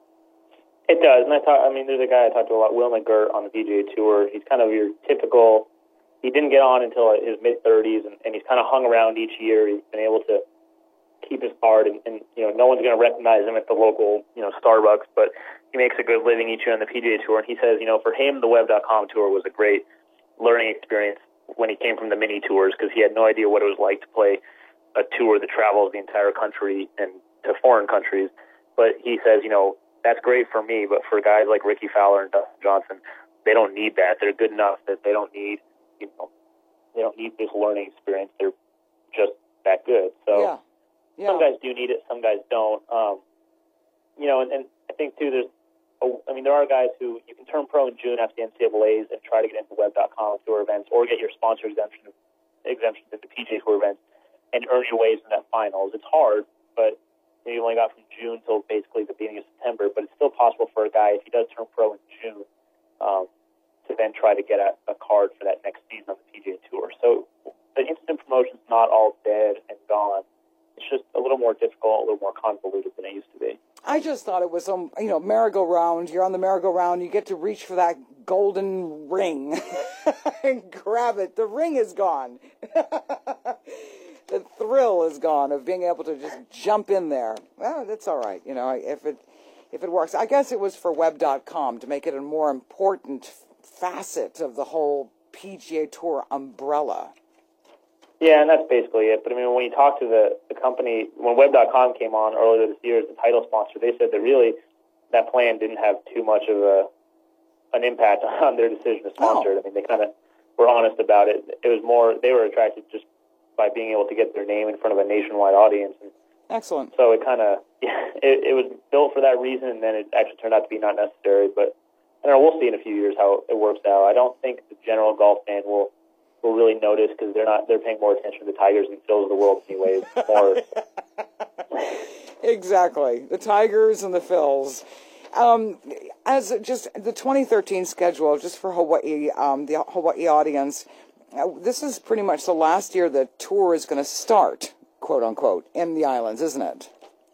It does, and I thought, I mean, there's a guy I talked to a lot, Will McGirt on the P G A Tour. He's kind of your typical, he didn't get on until his mid-thirties, and, and he's kind of hung around each year. He's been able to keep his card, and, and you know, no one's going to recognize him at the local, you know, Starbucks, but he makes a good living each year on the P G A Tour, and he says, you know, for him, the web dot com tour was a great learning experience when he came from the mini tours, because he had no idea what it was like to play a tour that travels the entire country and to foreign countries. But he says, you know, that's great for me, but for guys like Ricky Fowler and Dustin Johnson, they don't need that. They're good enough that they don't need, you know, they don't need this learning experience. They're just that good. So yeah. Yeah. Some guys do need it, some guys don't. Um, you know, and, and I think too, there's, a, I mean, there are guys who you can turn pro in June after the N C double A's and try to get into web dot com tour events or get your sponsor exemption exemptions into P G A Tour events and earn your ways in that finals. It's hard, but You only got from June till basically the beginning of September, but it's still possible for a guy, if he does turn pro in June, um, to then try to get a, a card for that next season on the P G A Tour. So the instant promotion's not all dead and gone. It's just a little more difficult, a little more convoluted than it used to be. I just thought it was, um, you know, merry-go-round. You're on the merry-go-round. You get to reach for that golden ring and grab it. The ring is gone. The thrill is gone of being able to just jump in there. Well, that's all right. You know, if it if it works. I guess it was for web dot com to make it a more important facet of the whole P G A Tour umbrella. Yeah, and that's basically it. But, I mean, when you talk to the, the company, when web dot com came on earlier this year as the title sponsor, they said that really that plan didn't have too much of a an impact on their decision to sponsor it. I mean, they kind of were honest about it. It was more, they were attracted just by being able to get their name in front of a nationwide audience. And excellent. So it kind of, yeah, it, it was built for that reason, and then it actually turned out to be not necessary. But, I don't know, we'll see in a few years how it works out. I don't think the general golf fan will will really notice because they're not, they're paying more attention to the Tigers and Phils of the world anyways. More. Exactly. The Tigers and the Phils. Um, as just the twenty thirteen schedule, just for Hawaii, um, the Hawaii audience, uh, this is pretty much the last year the tour is going to start, quote unquote, in the islands, isn't it?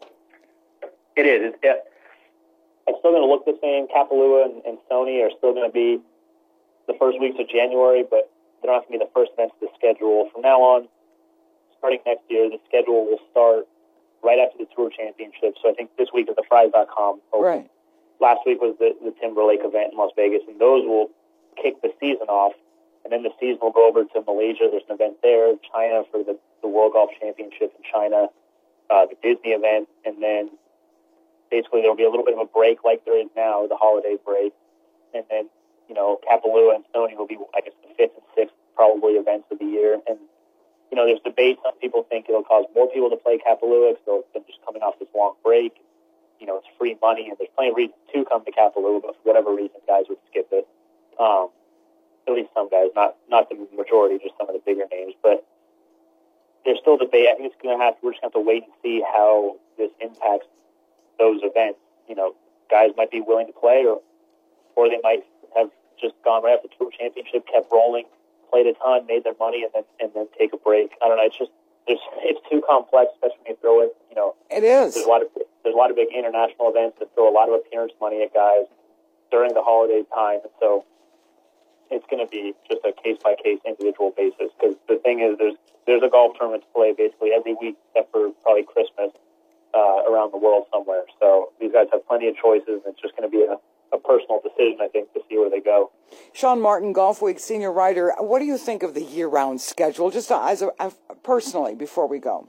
It is. It's, it, it's still going to look the same. Kapalua and, and Sony are still going to be the first weeks of January, but they don't have to be the first events of the schedule. From now on, starting next year, the schedule will start right after the Tour Championship. So I think this week is the Fries dot com Open. Right. Last week was the, the Timberlake event in Las Vegas, and those will kick the season off. And then the season will go over to Malaysia. There's an event there. China for the, the World Golf Championship in China. Uh, the Disney event. And then basically there will be a little bit of a break like there is now, the holiday break. And then, you know, Kapalua and Sony will be, I guess, the fifth and sixth probably events of the year. And, you know, there's debate. Some people think it'll cause more people to play Kapalua because they're just coming off this long break. You know, it's free money, and there's plenty of reasons to come to Kapalua, but for whatever reason, guys would skip it. Um, at least some guys, not not the majority, just some of the bigger names. But there's still debate. I think it's going to have. We're just going to have to wait and see how this impacts those events. You know, guys might be willing to play, or or they might have just gone right after the Tour Championship, kept rolling, played a ton, made their money, and then and then take a break. I don't know. It's just there's it's too complex, especially when you throw in. You know, it is. There's a lot of there's a lot of big international events that throw a lot of appearance money at guys during the holiday time, and so it's going to be just a case by case, individual basis. Because the thing is, there's there's a golf tournament to play basically every week except for probably Christmas uh, around the world somewhere. So these guys have plenty of choices, and it's just going to be a, a personal decision, I think, to see where they go. Sean Martin, Golf Week senior writer. What do you think of the year-round schedule, just as a, a, personally, before we go?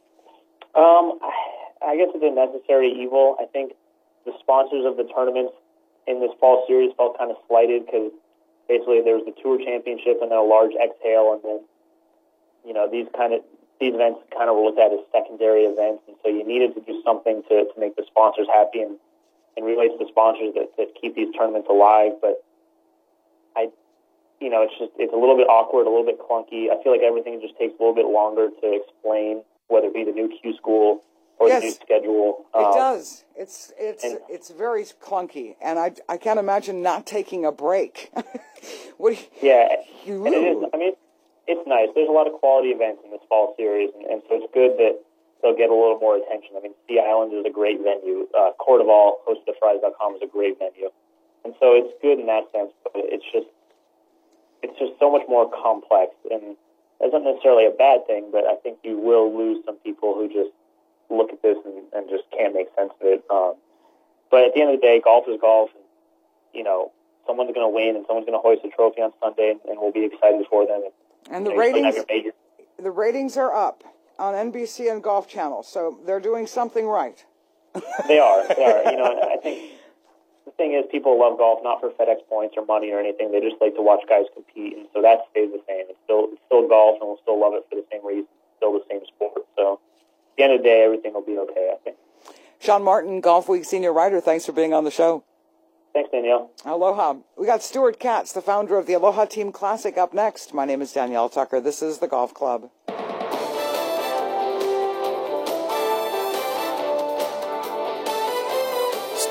Um, I guess it's a necessary evil. I think the sponsors of the tournaments in this fall series felt kind of slighted because basically there was the Tour Championship and then a large exhale, and then, you know, these kind of these events kind of were looked at as secondary events, and so you needed to do something to, to make the sponsors happy and, and relate to the sponsors that, that keep these tournaments alive. But I, you know, it's just it's a little bit awkward, a little bit clunky. I feel like everything just takes a little bit longer to explain, whether it be the new Q school or yes, the new schedule. It um, does. It's it's and, it's very clunky, and I I can't imagine not taking a break. What do you, yeah, you and it is. I mean, it's nice. There's a lot of quality events in this fall series, and, and so it's good that they'll get a little more attention. I mean, Sea Island is a great venue. Uh, Cordoval, hosted at Fries dot com, is a great venue, and so it's good in that sense. But it's just it's just so much more complex, and that's not necessarily a bad thing. But I think you will lose some people who just look at this and, and just can't make sense of it. Um, but at the end of the day, golf is golf. And, you know, someone's going to win and someone's going to hoist a trophy on Sunday, and, and we'll be excited for them. And, and the you know, ratings, the ratings are up on N B C and Golf Channel, so they're doing something right. They are. They are. You know, and I think the thing is, people love golf not for FedEx points or money or anything. They just like to watch guys compete, and so that stays the same. It's still it's still golf, and we'll still love it for the same reason. It's still the same sport. So at the end of the day, everything will be okay, I think. Sean Martin, Golf Week senior writer, thanks for being on the show. Thanks, Danielle. Aloha. We got Stuart Katz, the founder of the Aloha Team Classic, up next. My name is Danielle Tucker. This is the Golf Club.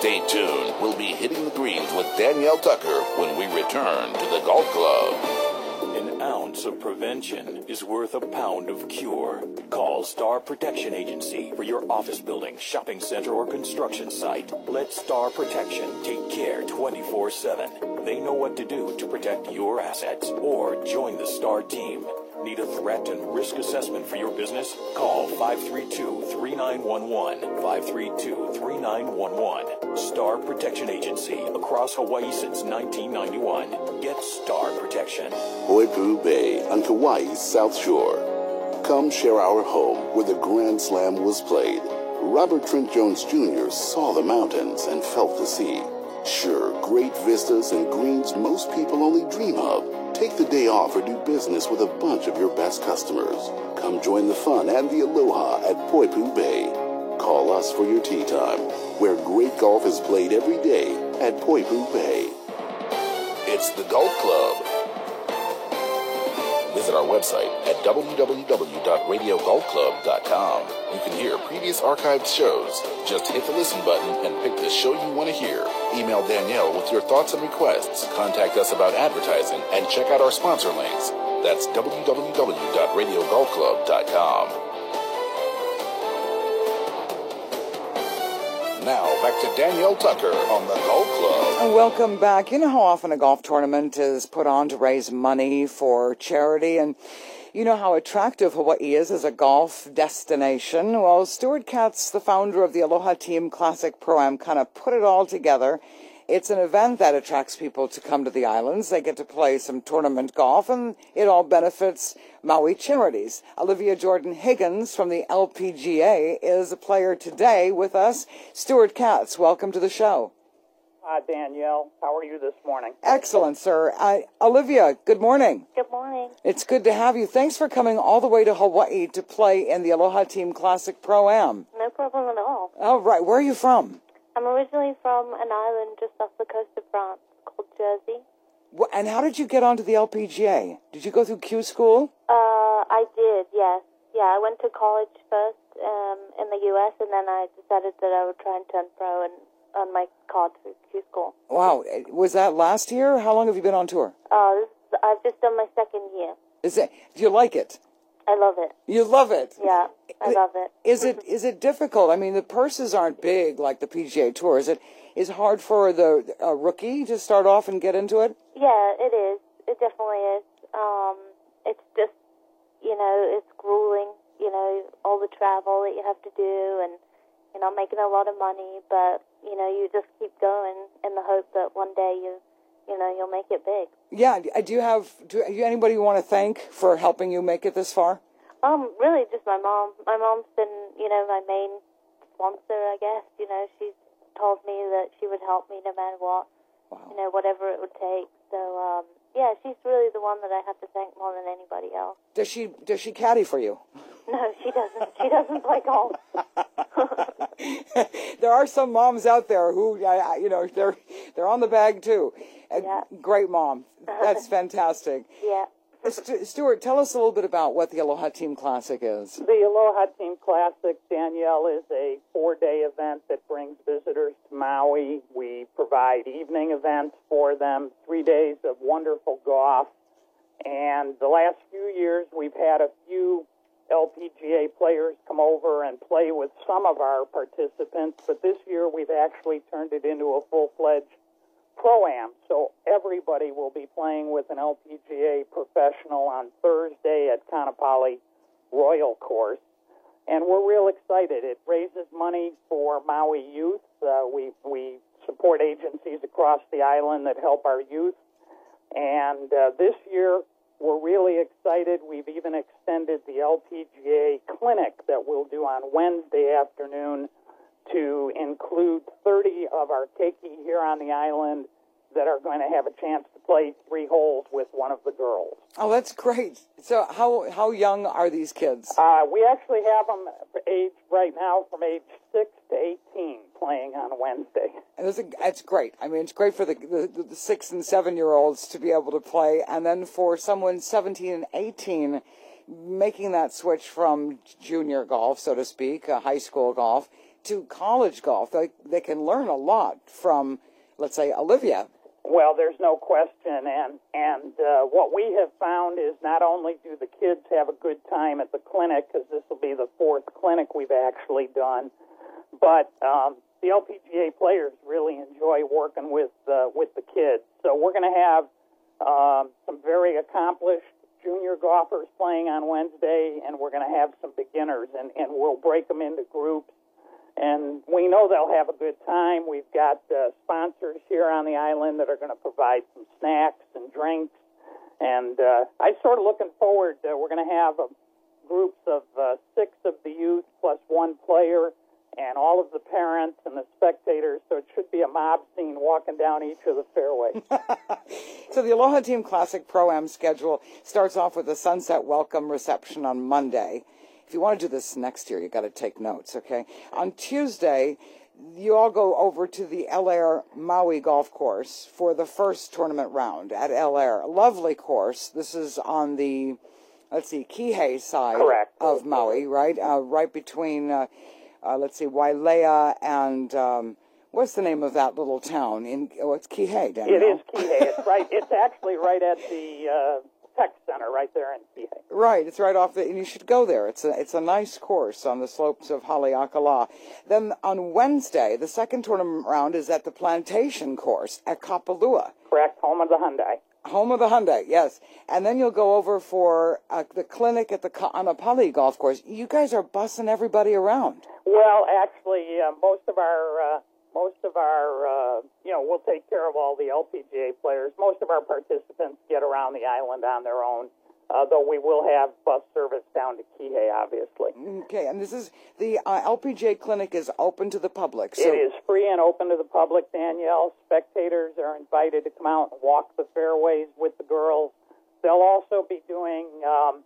Stay tuned. We'll be hitting the greens with Danielle Tucker when we return to the Golf Club. An ounce of prevention is worth a pound of cure. Call Star Protection Agency for your office building, shopping center, or construction site. Let Star Protection take care twenty-four seven. They know what to do to protect your assets. Or join the Star team. Need a threat and risk assessment for your business? Call five three two, three nine one one, five three two, three nine one one. Star Protection Agency, across Hawaii since nineteen ninety-one. Get Star Protection. Poipu Bay on Kauai's South Shore. Come share our home where the Grand Slam was played. Robert Trent Jones Junior saw the mountains and felt the sea. Sure, great vistas and greens most people only dream of. Take the day off or do business with a bunch of your best customers. Come join the fun and the aloha at Poipu Bay. Call us for your tea time, where great golf is played every day at Poipu Bay. It's the Golf Club. Visit our website at w w w dot radio golf club dot com. You can hear previous archived shows. Just hit the listen button and pick the show you want to hear. Email Danielle with your thoughts and requests. Contact us about advertising and check out our sponsor links. That's w w w dot radio golf club dot com. Now, back to Danielle Tucker on the Golf Club. And welcome back. You know how often a golf tournament is put on to raise money for charity, and you know how attractive Hawaii is as a golf destination. Well, Stuart Katz, the founder of the Aloha Team Classic Pro-Am, kind of put it all together. It's an event that attracts people to come to the islands. They get to play some tournament golf, and it all benefits Maui charities. Olivia Jordan-Higgins from the L P G A is a player today with us. Stuart Katz, welcome to the show. Hi, Danielle. How are you this morning? Excellent, sir. Uh, Olivia, good morning. Good morning. It's good to have you. Thanks for coming all the way to Hawaii to play in the Aloha Team Classic Pro-Am. No problem at all. All right. Where are you from? I'm originally from an island just off the coast of France called Jersey. And how did you get onto the L P G A? Did you go through Q school? Uh, I did, yes. Yeah, I went to college first um, in the U S, and then I decided that I would try and turn pro and on my card through Q school. Wow. Was that last year? How long have you been on tour? Uh, this is, I've just done my second year. Is it? Do you like it? I love it. You love it? Yeah, I love it. Is it is it difficult? I mean, the purses aren't big like the P G A Tour. Is it is it hard for the a rookie to start off and get into it? Yeah, it is. It definitely is. Um, it's just, you know, it's grueling, you know, all the travel that you have to do, and you're not making a lot of money, but, you know, you just keep going in the hope that one day you, you know, you'll make it big. Yeah. Do you have do you, anybody you want to thank for helping you make it this far? Um, really just my mom. My mom's been, you know, my main sponsor, I guess. You know, she's told me that she would help me no matter what, wow. you know, whatever it would take. So, um, yeah, she's really the one that I have to thank more than anybody else. Does she does she caddy for you? No, she doesn't. She doesn't play golf. There are some moms out there who, you know, they're they're on the bag too. Yeah. Great mom. That's fantastic. Yeah. St- Stuart, tell us a little bit about what the Aloha Team Classic is. The Aloha Team Classic, Danielle, is a four-day event that brings visitors to Maui. We provide evening events for them, three days of wonderful golf. And the last few years, we've had a few L P G A players come over and play with some of our participants, but this year we've actually turned it into a full-fledged Pro-Am, so everybody will be playing with an L P G A professional on Thursday at Kaanapali Royal Course, and we're real excited. It raises money for Maui youth. Uh, we, we support agencies across the island that help our youth, and uh, this year we're really excited. We've even extended the L P G A clinic that we'll do on Wednesday afternoon to include thirty of our keiki here on the island that are going to have a chance to play three holes with one of the girls. Oh, that's great. So how how young are these kids? Uh, we actually have them age right now from age six to eighteen playing on Wednesday. And that's, a, that's great. I mean, it's great for the, the, the six and seven-year-olds to be able to play, and then for someone seventeen and eighteen, making that switch from junior golf, so to speak, uh, high school golf, to college golf, they, they can learn a lot from, let's say, Olivia. Well, there's no question, and and uh, what we have found is not only do the kids have a good time at the clinic, because this will be the fourth clinic we've actually done, but um, the L P G A players really enjoy working with uh, with the kids. So we're going to have um, some very accomplished junior golfers playing on Wednesday, and we're going to have some beginners, and, and we'll break them into groups. And we know they'll have a good time. We've got uh, sponsors here on the island that are going to provide some snacks and drinks. And uh, I'm sort of looking forward. Uh, we're going to have uh, groups of uh, six of the youth plus one player and all of the parents and the spectators. So it should be a mob scene walking down each of the fairways. So the Aloha Team Classic Pro-Am schedule starts off with a sunset welcome reception on Monday. If you want to do this next year, you got to take notes, okay? On Tuesday, you all go over to the El Air Maui Golf Course for the first tournament round at El Air. A lovely course. This is on the, let's see, Kihei side Correct. of Maui, right? Uh, right between, uh, uh, let's see, Wailea and, um, what's the name of that little town? In Oh, it's Kihei, Daniel. It is Kihei. It's right. It's actually right at the uh, tech center right there in Kihei. Right, it's right off the, and you should go there. It's a, it's a nice course on the slopes of Haleakala. Then on Wednesday, the second tournament round is at the Plantation Course at Kapalua. Correct, home of the Hyundai. Home of the Hyundai, yes. And then you'll go over for uh, the clinic at the Ka'anapali Golf Course. You guys are bussing everybody around. Well, actually, uh, most of our, uh, most of our, uh, you know, we'll take care of all the L P G A players. Most of our participants get around the island on their own. Uh, though we will have bus service down to Kihei, obviously. Okay, and this is, the uh, L P G A clinic is open to the public. So it is free and open to the public, Danielle. Spectators are invited to come out and walk the fairways with the girls. They'll also be doing um,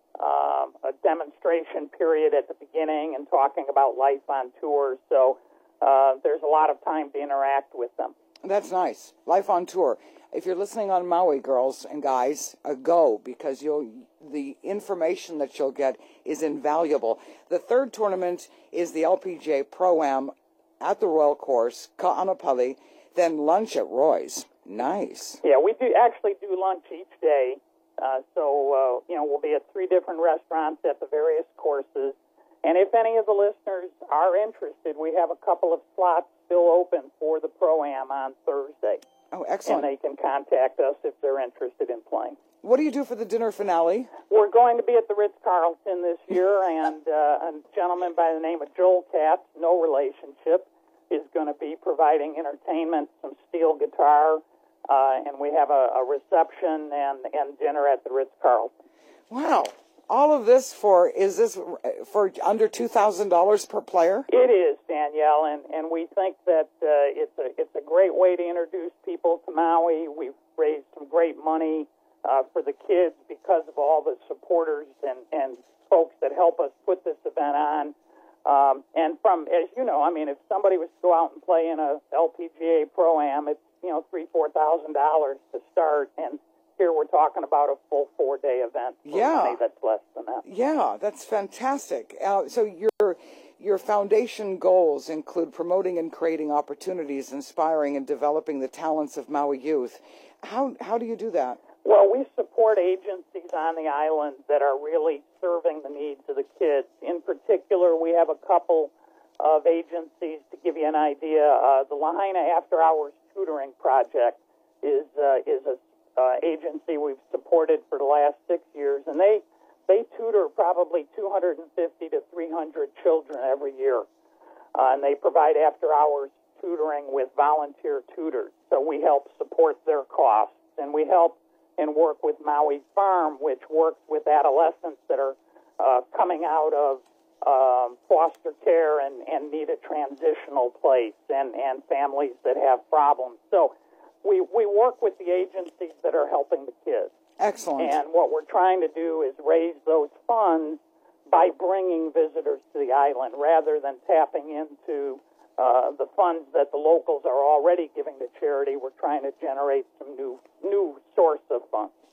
um, a demonstration period at the beginning and talking about life on tour. So uh, there's a lot of time to interact with them. That's nice. Life on tour. If you're listening on Maui, girls and guys, uh, go, because you'll the information that you'll get is invaluable. The third tournament is the L P G A Pro-Am at the Royal Course, Ka'anapali, then lunch at Roy's. Nice. Yeah, we do actually do lunch each day. Uh, so, uh, you know, we'll be at three different restaurants at the various courses. And if any of the listeners are interested, we have a couple of slots still open for the Pro-Am on Thursday. Oh, excellent. And they can contact us if they're interested in playing. What do you do for the dinner finale? We're going to be at the Ritz-Carlton this year, and uh, a gentleman by the name of Joel Katz, no relationship, is going to be providing entertainment, some steel guitar, uh, and we have a, a reception and, and dinner at the Ritz-Carlton. Wow. All of this for, is this for under two thousand dollars per player? It is, Danielle, and, and we think that uh, it's a it's a great way to introduce people to Maui. We've raised some great money uh, for the kids because of all the supporters and, and folks that help us put this event on. Um, and from, as you know, I mean, if somebody was to go out and play in a L P G A Pro-Am, it's, you know, three, four thousand dollars to start, and here we're talking about a full four-day event for yeah. money that's less than that. Yeah, that's fantastic. Uh, so your your foundation goals include promoting and creating opportunities, inspiring and developing the talents of Maui youth. How how do you do that? Well, we support agencies on the island that are really serving the needs of the kids. In particular, we have a couple of agencies, to give you an idea. Uh, the Lahaina After Hours Tutoring Project is uh, is a Uh, agency we've supported for the last six years, and they they tutor probably two hundred fifty to three hundred children every year, uh, and they provide after-hours tutoring with volunteer tutors. So we help support their costs, and we help and work with Maui Farm, which works with adolescents that are uh, coming out of um, foster care and, and need a transitional place, and, and families that have problems. So We we work with the agencies that are helping the kids. Excellent. And what we're trying to do is raise those funds by bringing visitors to the island rather than tapping into uh, the funds that the locals are already giving to charity. We're trying to generate some new new source of funds.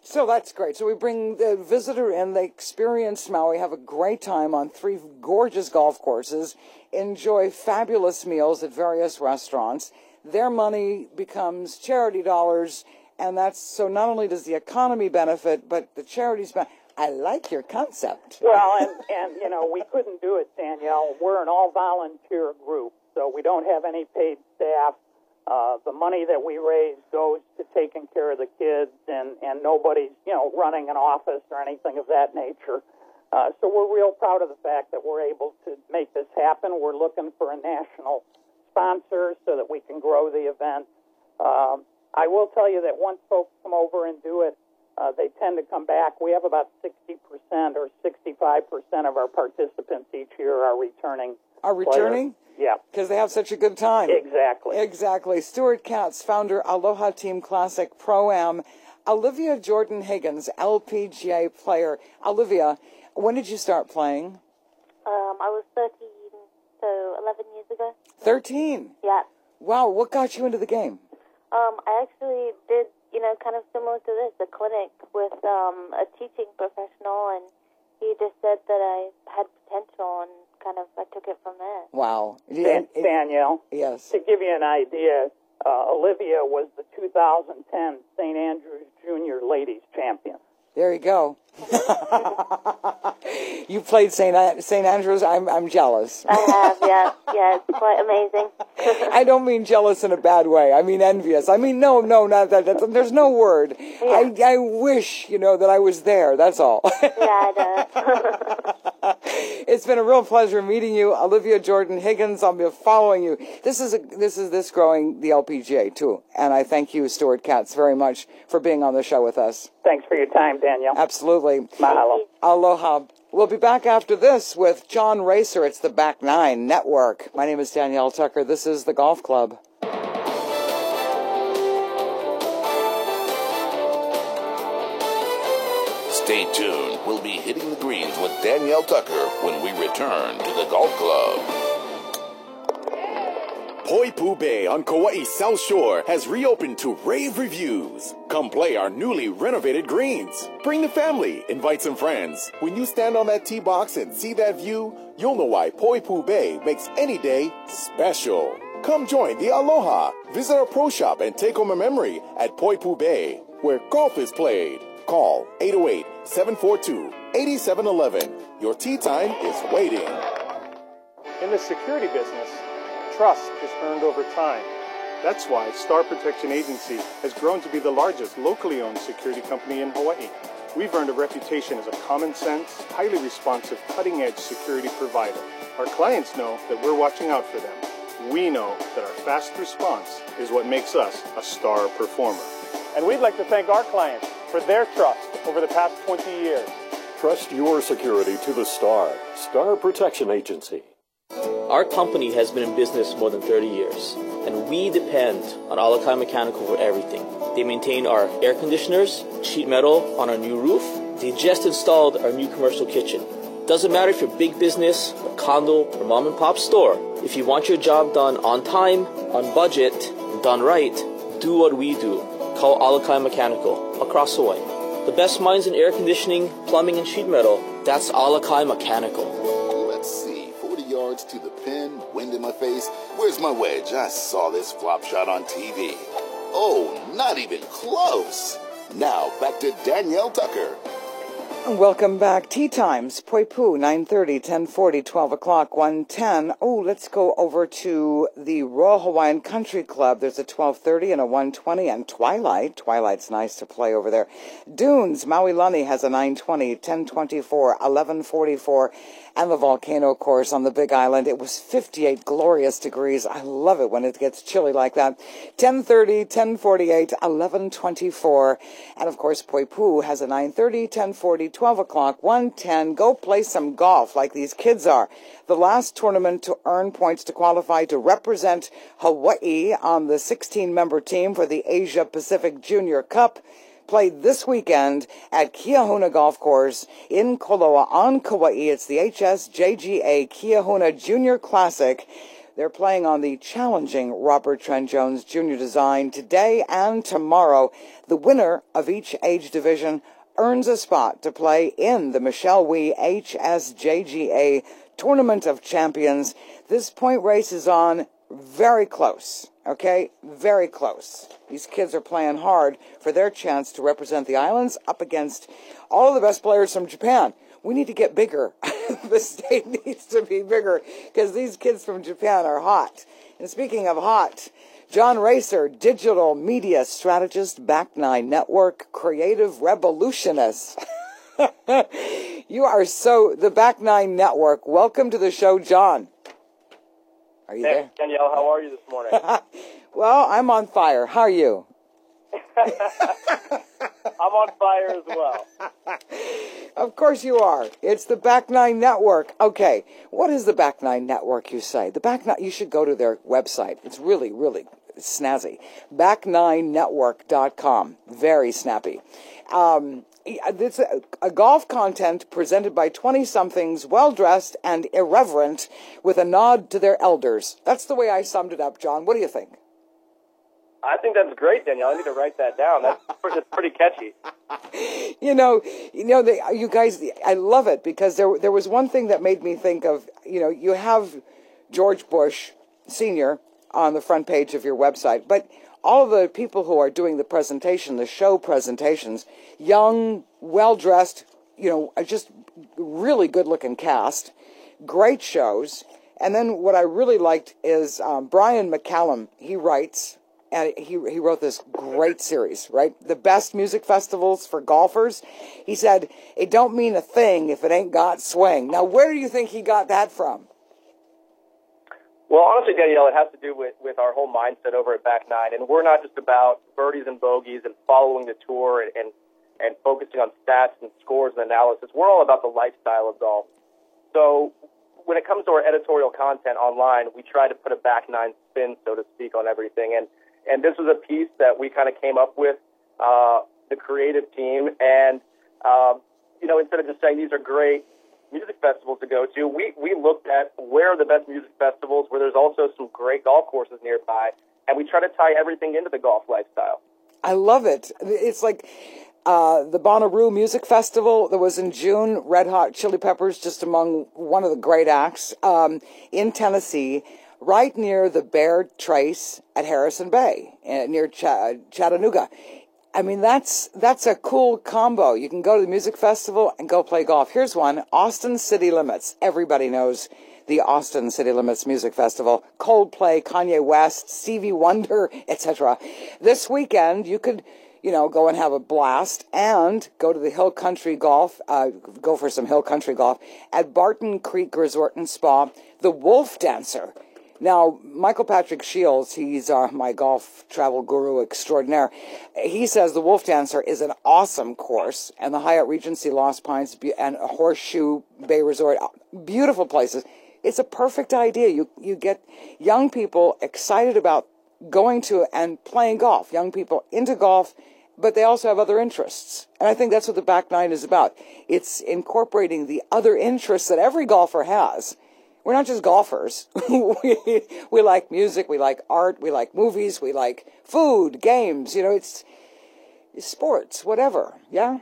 So that's great. So we bring the visitor in, they experience Maui, have a great time on three gorgeous golf courses, enjoy fabulous meals at various restaurants. Their money becomes charity dollars, and that's so not only does the economy benefit, but the charities benefit. I like your concept. Well, and, and, you know, we couldn't do it, Danielle. We're an all-volunteer group, so we don't have any paid staff. Uh, the money that we raise goes to taking care of the kids, and, and nobody's, you know, running an office or anything of that nature. Uh, so we're real proud of the fact that we're able to make this happen. We're looking for a national sponsor so that we can grow the event. Um, I will tell you that once folks come over and do it, uh, they tend to come back. We have about sixty percent or sixty-five percent of our participants each year are returning. Are returning? Players. Yeah. Because they have such a good time. Exactly. Exactly. Stuart Katz, founder, Aloha Team Classic Pro-Am. Olivia Jordan-Higgins, L P G A player. Olivia, when did you start playing? Um, I was thirteen, so eleven years ago. thirteen? Yeah. Wow, what got you into the game? Um, I actually did, you know, kind of similar to this, a clinic with um, a teaching professional, and he just said that I had potential, and kind of I took it from there. Wow. Dan- Danielle? Yes. To give you an idea, uh, Olivia was the two thousand ten Saint Andrews Junior Ladies Champion. There you go. You played Saint A- Saint Andrews. I'm I'm jealous. I have, yeah, yeah. It's quite amazing. I don't mean jealous in a bad way. I mean envious. I mean no, no, not that. That's, there's no word. Yeah. I I wish you know that I was there. That's all. Yeah, I know. It's been a real pleasure meeting you, Olivia Jordan-Higgins. I'll be following you. This is a, this is this growing the L P G A too, and I thank you, Stuart Katz, very much for being on the show with us. Thanks for your time, Danielle. Absolutely. Mahalo. Aloha. We'll be back after this with John Racer. It's the Back Nine Network. My name is Danielle Tucker. This is the Golf Club. Stay tuned. We'll be hitting the greens with Danielle Tucker when we return to the Golf Club. Poipu Bay on Kauai's South Shore has reopened to rave reviews. Come play our newly renovated greens. Bring the family, invite some friends. When you stand on that tee box and see that view, you'll know why Poipu Bay makes any day special. Come join the Aloha. Visit our pro shop and take home a memory at Poipu Bay, where golf is played. Call eight oh eight, seven four two, eight seven one one. Your tee time is waiting. In the security business, trust is earned over time. That's why Star Protection Agency has grown to be the largest locally owned security company in Hawaii. We've earned a reputation as a common sense, highly responsive, cutting-edge security provider. Our clients know that we're watching out for them. We know that our fast response is what makes us a star performer. And we'd like to thank our clients for their trust over the past twenty years. Trust your security to the Star. Star Protection Agency. Our company has been in business more than thirty years, and we depend on Alakai Mechanical for everything. They maintain our air conditioners, sheet metal on our new roof. They just installed our new commercial kitchen. Doesn't matter if you're big business, a condo, or mom and pop store. If you want your job done on time, on budget, and done right, do what we do. Call Alakai Mechanical across Hawaii. The best minds in air conditioning, plumbing, and sheet metal. That's Alakai Mechanical. Yards to the pin, wind in my face. Where's my wedge? I saw this flop shot on T V. Oh, not even close. Now back to Danielle Tucker. Welcome back. Tea times. Poipu, nine thirty, ten forty, twelve o'clock, one ten. Oh, let's go over to the Royal Hawaiian Country Club. There's a twelve thirty and a one twenty, and Twilight. Twilight's nice to play over there. Dunes, Maui Lani has a nine twenty, ten twenty-four, eleven forty-four, and the Volcano Course on the Big Island. It was fifty-eight glorious degrees. I love it when it gets chilly like that. ten thirty, ten forty-eight, eleven twenty-four, and of course Poipu has a nine thirty, ten forty, twelve o'clock, one ten. Go play some golf like these kids are. The last tournament to earn points to qualify to represent Hawaii on the sixteen-member team for the Asia Pacific Junior Cup played this weekend at Kiahuna Golf Course in Koloa on Kauai. It's the H S J G A Kiahuna Junior Classic. They're playing on the challenging Robert Trent Jones Junior design today and tomorrow. The winner of each age division earns a spot to play in the Michelle Wie H S J G A Tournament of Champions. This point race is on very close, okay? Very close. These kids are playing hard for their chance to represent the islands up against all of the best players from Japan. We need to get bigger. The state needs to be bigger because these kids from Japan are hot. And speaking of hot, John Racer, digital media strategist, Back Nine Network, creative revolutionist. You are so, the Back Nine Network. Welcome to the show, John. Are you hey, there? Danielle, how are you this morning? Well, I'm on fire. How are you? I'm on fire as well. Of course you are. It's the Back Nine Network. Okay, what is the Back Nine Network, you say? The Back Nine, you should go to their website. It's really, really snazzy. back nine network dot com. Very snappy. Um, it's a, a golf content presented by twenty-somethings, well-dressed and irreverent, with a nod to their elders. That's the way I summed it up, John. What do you think? I think that's great, Danielle. I need to write that down. That's, that's pretty catchy. You know, you know, they, you guys, I love it because there, there was one thing that made me think of, you know, you have George Bush Senior on the front page of your website, but all of the people who are doing the presentation, the show presentations, young, well-dressed, you know, just really good-looking cast, great shows. And then what I really liked is um, Brian McCallum, he writes, and he he wrote this great series, right? The best music festivals for golfers. He said, it don't mean a thing if it ain't got swing. Now, where do you think he got that from? Well, honestly, Danielle, it has to do with, with our whole mindset over at Back Nine. And we're not just about birdies and bogeys and following the tour and, and, and focusing on stats and scores and analysis. We're all about the lifestyle of golf. So when it comes to our editorial content online, we try to put a Back Nine spin, so to speak, on everything. And And this was a piece that we kind of came up with, uh, the creative team. And, um, you know, instead of just saying these are great music festivals to go to, we, we looked at where are the best music festivals, where there's also some great golf courses nearby. And we try to tie everything into the golf lifestyle. I love it. It's like uh, the Bonnaroo Music Festival that was in June, Red Hot Chili Peppers, just among one of the great acts, um, in Tennessee, right near the Bear Trace at Harrison Bay, uh, near Ch- Chattanooga. I mean, that's that's a cool combo. You can go to the music festival and go play golf. Here's one, Austin City Limits. Everybody knows the Austin City Limits Music Festival. Coldplay, Kanye West, Stevie Wonder, et cetera. This weekend, you could, you know, go and have a blast and go to the Hill Country Golf, uh, go for some Hill Country Golf at Barton Creek Resort and Spa, the Wolf Dancer. Now, Michael Patrick Shields, he's uh, my golf travel guru extraordinaire. He says the Wolf Dancer is an awesome course, and the Hyatt Regency Lost Pines and Horseshoe Bay Resort, beautiful places. It's a perfect idea. You you get young people excited about going to and playing golf, young people into golf, but they also have other interests. And I think that's what the Back Nine is about. It's incorporating the other interests that every golfer has. We're not just golfers. we, we like music, we like art, we like movies, we like food, games, you know, it's, it's sports, whatever, yeah?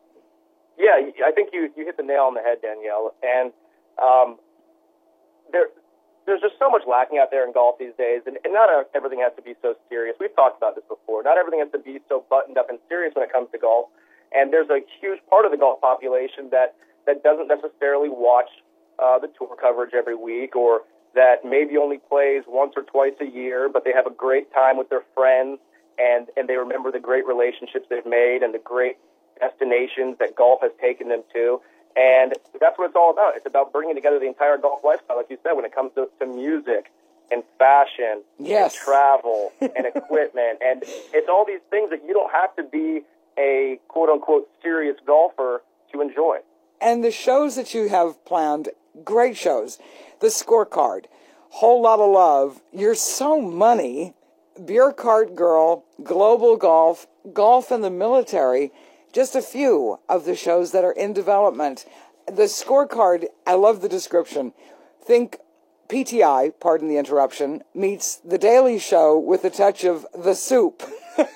Yeah, I think you, you hit the nail on the head, Danielle. And um, there, there's just so much lacking out there in golf these days, and, and not everything has to be so serious. We've talked about this before. Not everything has to be so buttoned up and serious when it comes to golf. And there's a huge part of the golf population that, that doesn't necessarily watch Uh, the tour coverage every week, or that maybe only plays once or twice a year, but they have a great time with their friends, and, and they remember the great relationships they've made and the great destinations that golf has taken them to. And that's what it's all about. It's about bringing together the entire golf lifestyle, like you said, when it comes to, to music and fashion, yes, and travel and equipment. And it's all these things that you don't have to be a quote-unquote serious golfer to enjoy. And the shows that you have planned, great shows. The Scorecard, Whole Lot of Love, You're So Money, Beer Cart Girl, Global Golf, Golf in the Military, just a few of the shows that are in development. The Scorecard, I love the description. Think P T I, pardon the interruption, meets The Daily Show with a touch of The Soup.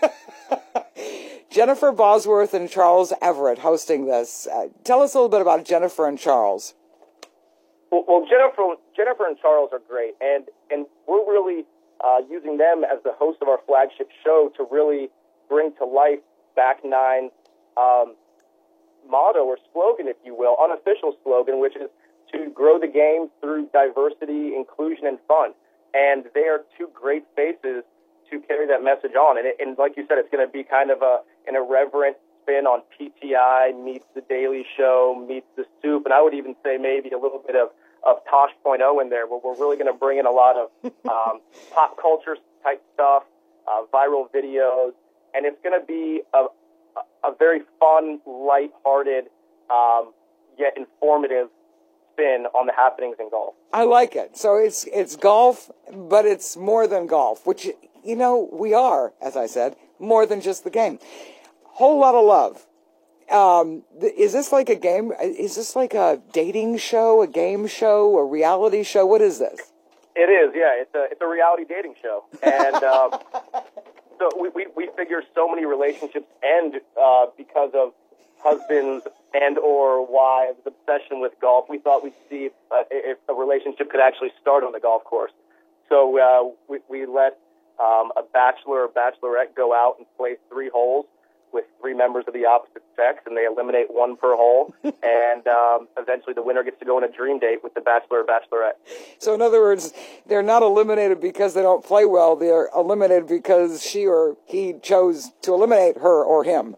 Jennifer Bosworth and Charles Everett hosting this. Uh, tell us a little bit about Jennifer and Charles. Well, well Jennifer, Jennifer and Charles are great, and and we're really uh, using them as the host of our flagship show to really bring to life Back Nine's um, motto or slogan, if you will, unofficial slogan, which is to grow the game through diversity, inclusion, and fun. And they are two great faces to carry that message on. And, it, and like you said, it's going to be kind of a an irreverent spin on P T I meets The Daily Show, meets The Soup, and I would even say maybe a little bit of, of Tosh point oh in there, where we're really going to bring in a lot of um, pop culture type stuff, uh, viral videos, and it's going to be a, a very fun, lighthearted, um, yet informative spin on the happenings in golf. I like it. So it's it's golf, but it's more than golf, which, you know, we are, as I said, more than just the game. Whole lot of love. Um, th- is this like a game? Is this like a dating show, a game show, a reality show? What is this? It is, yeah. It's a it's a reality dating show, and um, so we, we we figure so many relationships end uh, because of husbands and or wives' obsession with golf. We thought we'd see if, uh, if a relationship could actually start on the golf course. So uh, we we let um, a bachelor or bachelorette go out and play three holes with three members of the opposite sex, and they eliminate one per hole, and um, eventually the winner gets to go on a dream date with the bachelor or bachelorette. So in other words, they're not eliminated because they don't play well, they're eliminated because she or he chose to eliminate her or him.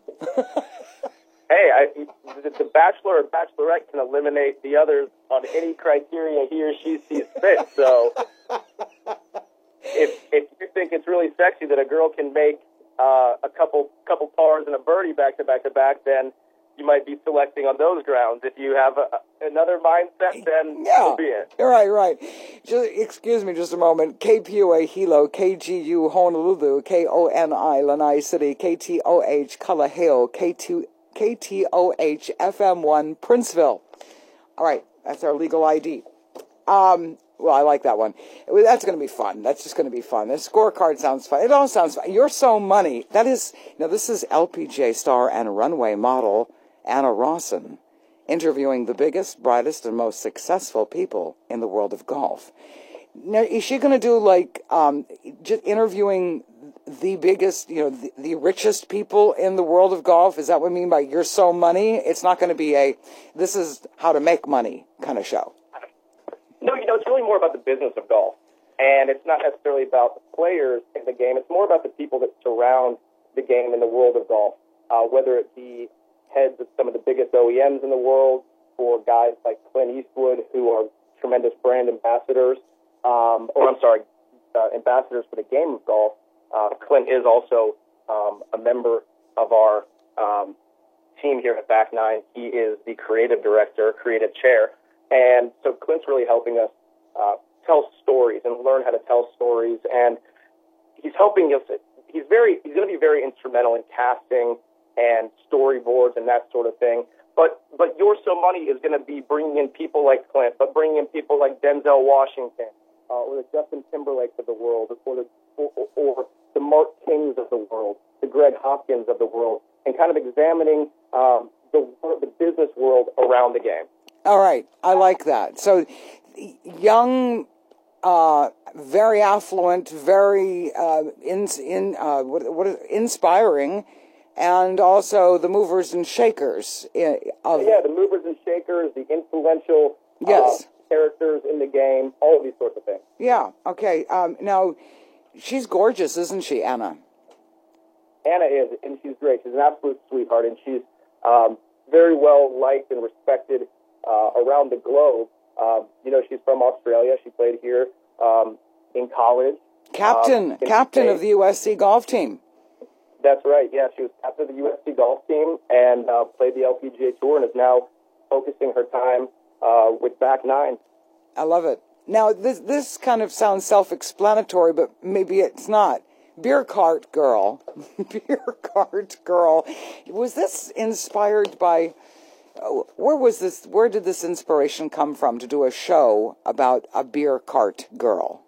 Hey, I, the, the bachelor or bachelorette can eliminate the others on any criteria he or she sees fit, so if, if you think it's really sexy that a girl can make Uh, a couple couple pars and a birdie back to back to back, then you might be selecting on those grounds. If you have a, another mindset, then yeah, so be it. Right, right. Just, excuse me just a moment. K P U A Hilo, K G U Honolulu, K O N I Lanai City, K T O H Kalaheo, K T O H F M one Princeville. All right, that's our legal I D. Um... Well, I like that one. That's going to be fun. That's just going to be fun. The scorecard sounds fun. It all sounds fun. You're So Money. That is, now this is L P G A star and runway model Anna Rawson interviewing the biggest, brightest, and most successful people in the world of golf. Now, is she going to do like um, just interviewing the biggest, you know, the, the richest people in the world of golf? Is that what I mean by You're So Money? It's not going to be a, this is how to make money kind of show. No, you know, it's really more about the business of golf. And it's not necessarily about the players in the game. It's more about the people that surround the game in the world of golf, uh, whether it be heads of some of the biggest O E Ms in the world, or guys like Clint Eastwood, who are tremendous brand ambassadors, um, or I'm sorry, uh, ambassadors for the game of golf. Uh, Clint is also um, a member of our um, team here at Back Nine. He is the creative director, creative chair. And so Clint's really helping us uh, tell stories and learn how to tell stories. And he's helping us. He's very. He's going to be very instrumental in casting and storyboards and that sort of thing. But but You're So Money is going to be bringing in people like Clint, but bringing in people like Denzel Washington, uh, or the Justin Timberlakes of the world, or the or, or the Mark Kings of the world, the Greg Hopkins of the world, and kind of examining um, the the business world around the game. All right, I like that. So, young, uh, very affluent, very uh, in in uh, what what is inspiring, and also the movers and shakers. Of, yeah, the movers and shakers, the influential yes. uh, characters in the game, all of these sorts of things. Yeah. Okay. Um, now, she's gorgeous, isn't she, Anna? Anna is, and she's great. She's an absolute sweetheart, and she's um, very well liked and respected Uh, around the globe. Um, you know, she's from Australia. She played here um, in college. Captain, um, in captain Spain. of the U S C golf team. That's right. Yeah, she was captain of the U S C golf team and uh, played the L P G A Tour and is now focusing her time uh, with Back Nine. I love it. Now, this this kind of sounds self-explanatory, but maybe it's not. Beer Cart Girl. Beer Cart Girl. Was this inspired by Where was this? Where did this inspiration come from to do a show about a beer cart girl?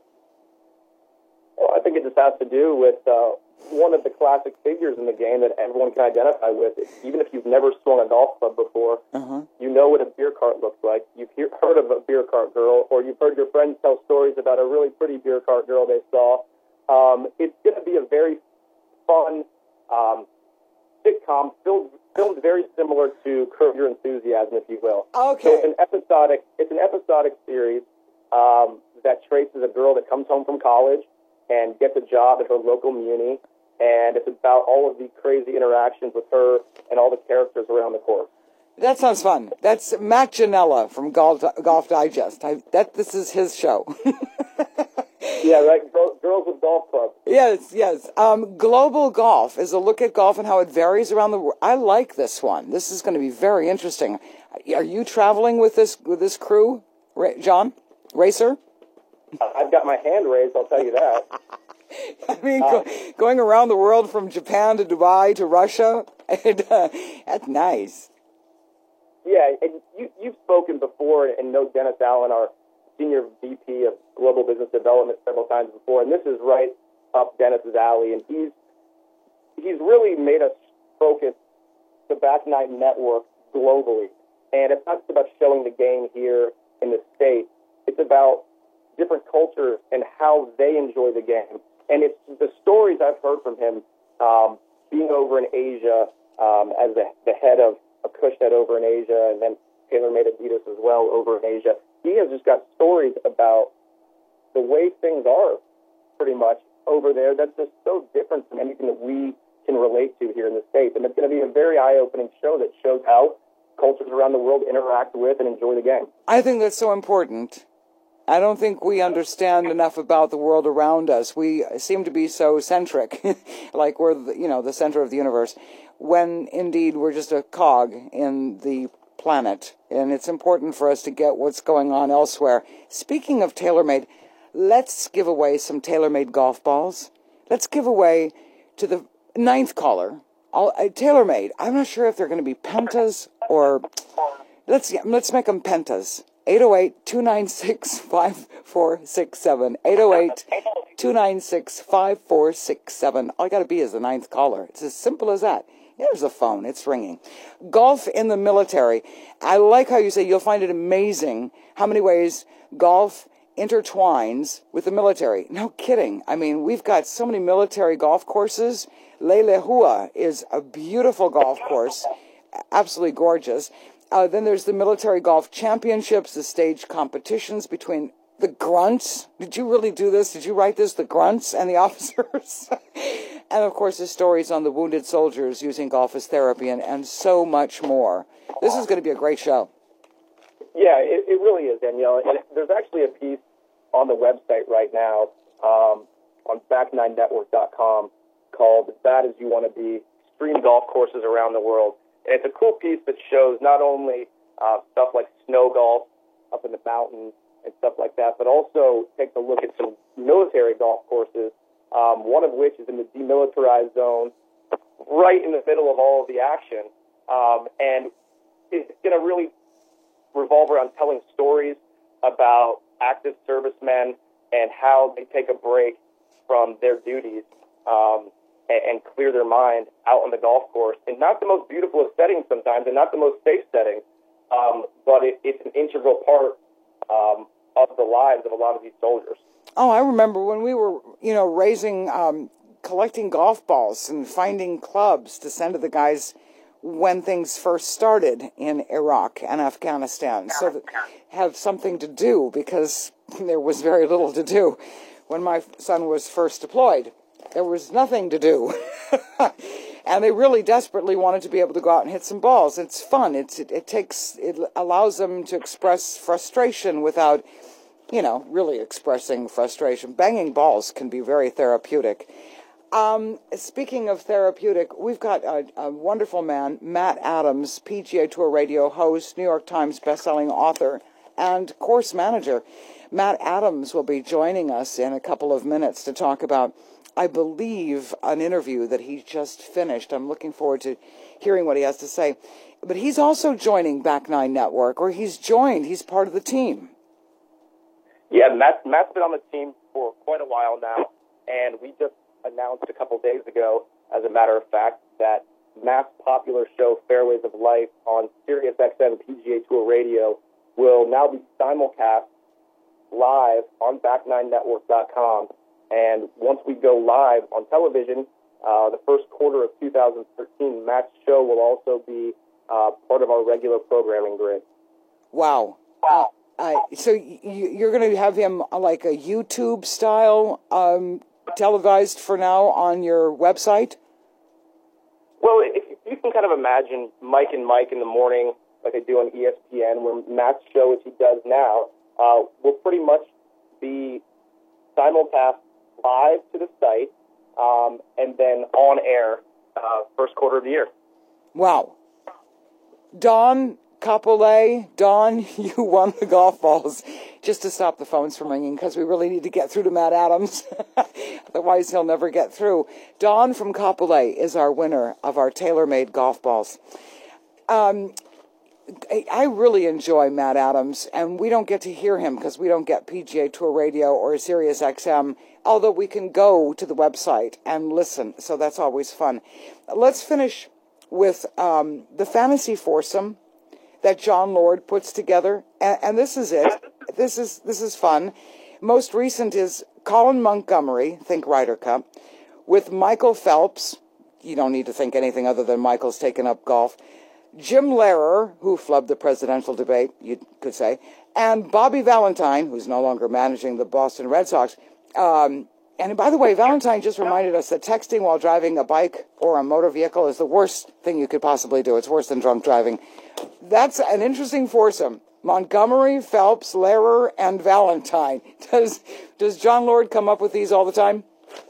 Well, I think it just has to do with uh, one of the classic figures in the game that everyone can identify with. Even if you've never swung a golf club before, uh-huh. you know what a beer cart looks like. You've hear, heard of a beer cart girl, or you've heard your friends tell stories about a really pretty beer cart girl they saw. Um, it's going to be a very fun um, sitcom filmed, filmed very similar to Curb Your Enthusiasm, if you will. Okay. So it's an episodic, it's an episodic series um, that traces a girl that comes home from college and gets a job at her local muni, and it's about all of the crazy interactions with her and all the characters around the course. That sounds fun. That's Matt Janella from Golf, Golf Digest. I, that this is his show. Yeah, right. Girls with Golf Club. Yes, yes. Um, Global Golf is a look at golf and how it varies around the world. I like this one. This is going to be very interesting. Are you traveling with this with this crew, Ra- John Racer? I've got my hand raised. I'll tell you that. I mean, uh, go, going around the world from Japan to Dubai to Russia, and, uh, that's nice. Yeah, and you, you've spoken before and know Dennis Allen, our Senior V P of Global Business Development, several times before, and this is right up Dennis's alley, and he's he's really made us focus the Back Nine Network globally. And it's not just about showing the game here in the States. It's about different cultures and how they enjoy the game. And it's the stories I've heard from him, um, being over in Asia um, as the, the head of Acushnet over in Asia, and then TaylorMade Adidas as well over in Asia. He has just got stories about the way things are pretty much over there that's just so different from anything that we can relate to here in the States. And it's going to be a very eye-opening show that shows how cultures around the world interact with and enjoy the game. I think that's so important. I don't think we understand enough about the world around us. We seem to be so centric, like we're, the, you know, the center of the universe, when indeed we're just a cog in the planet. And it's important for us to get what's going on elsewhere. Speaking of TaylorMade, let's give away some TaylorMade golf balls. Let's give away to the ninth caller, all, uh, TaylorMade. I'm not sure if they're going to be pentas or let's yeah, let's make them pentas. eight oh eight, two nine six, five four six seven. eight oh eight, two nine six, five four six seven. All I got to be is the ninth caller. It's as simple as that. There's a phone. It's ringing. Golf in the military. I like how you say you'll find it amazing how many ways golf intertwines with the military. No kidding. I mean, we've got so many military golf courses. Leilehua is a beautiful golf course. Absolutely gorgeous. Uh, then there's the military golf championships, the stage competitions between the grunts. Did you really do this? Did you write this? The grunts and the officers? And, of course, the stories on the wounded soldiers using golf as therapy and, and so much more. This is going to be a great show. Yeah, it, it really is, Danielle. And there's actually a piece on the website right now um, on back nine network dot com called As Bad as You Want to Be, Extreme Golf Courses Around the World. And it's a cool piece that shows not only uh, stuff like snow golf up in the mountains and stuff like that, but also takes a look at some military golf courses, um, one of which is in the demilitarized zone, right in the middle of all of the action. Um, and it's going to really revolve around telling stories about active servicemen and how they take a break from their duties um, and, and clear their mind out on the golf course. And not the most beautiful of settings sometimes, and not the most safe settings, um, but it, it's an integral part um, of the lives of a lot of these soldiers. Oh, I remember when we were, you know, raising, um, collecting golf balls and finding clubs to send to the guys when things first started in Iraq and Afghanistan, so that have something to do, because there was very little to do when my son was first deployed. There was nothing to do. And they really desperately wanted to be able to go out and hit some balls. It's fun. It's, it, it takes, it allows them to express frustration without, you know, really expressing frustration. Banging balls can be very therapeutic. Um, speaking of therapeutic, we've got a, a wonderful man, Matt Adams, P G A Tour radio host, New York Times bestselling author, and course manager. Matt Adams will be joining us in a couple of minutes to talk about, I believe, an interview that he just finished. I'm looking forward to hearing what he has to say. but he's also joining Back Nine Network, or he's joined. He's part of the team. Yeah, Matt, Matt's been on the team for quite a while now, and we just announced a couple days ago, as a matter of fact, that Matt's popular show, Fairways of Life, on Sirius X M P G A Tour Radio will now be simulcast live on back nine network dot com. And once we go live on television, uh, the first quarter of two thousand thirteen, Matt's show will also be uh, part of our regular programming grid. Wow. Wow. Uh, so y- you're going to have him uh, like a YouTube style um, televised for now on your website? Well, if you can kind of imagine Mike and Mike in the morning, like they do on E S P N, where Matt's show, as he does now, uh, will pretty much be simulcast live to the site um, and then on air uh, first quarter of the year. Wow. Don Capole, Don, you won the golf balls. Just to stop the phones from ringing, because we really need to get through to Matt Adams. Otherwise, he'll never get through. Don from Capole is our winner of our tailor-made golf balls. Um, I really enjoy Matt Adams, and we don't get to hear him because we don't get P G A Tour Radio or Sirius X M, although we can go to the website and listen, so that's always fun. Let's finish with um, the fantasy foursome that John Lord puts together, and, and this is it. This is this is fun. Most recent is Colin Montgomery, think Ryder Cup, with Michael Phelps. You don't need to think anything other than Michael's taken up golf. Jim Lehrer, who flubbed the presidential debate, you could say, and Bobby Valentine, who's no longer managing the Boston Red Sox. Um, and by the way, Valentine just reminded us that texting while driving a bike or a motor vehicle is the worst thing you could possibly do. It's worse than drunk driving. That's an interesting foursome. Montgomery, Phelps, Lehrer, and Valentine. Does does John Lord come up with these all the time?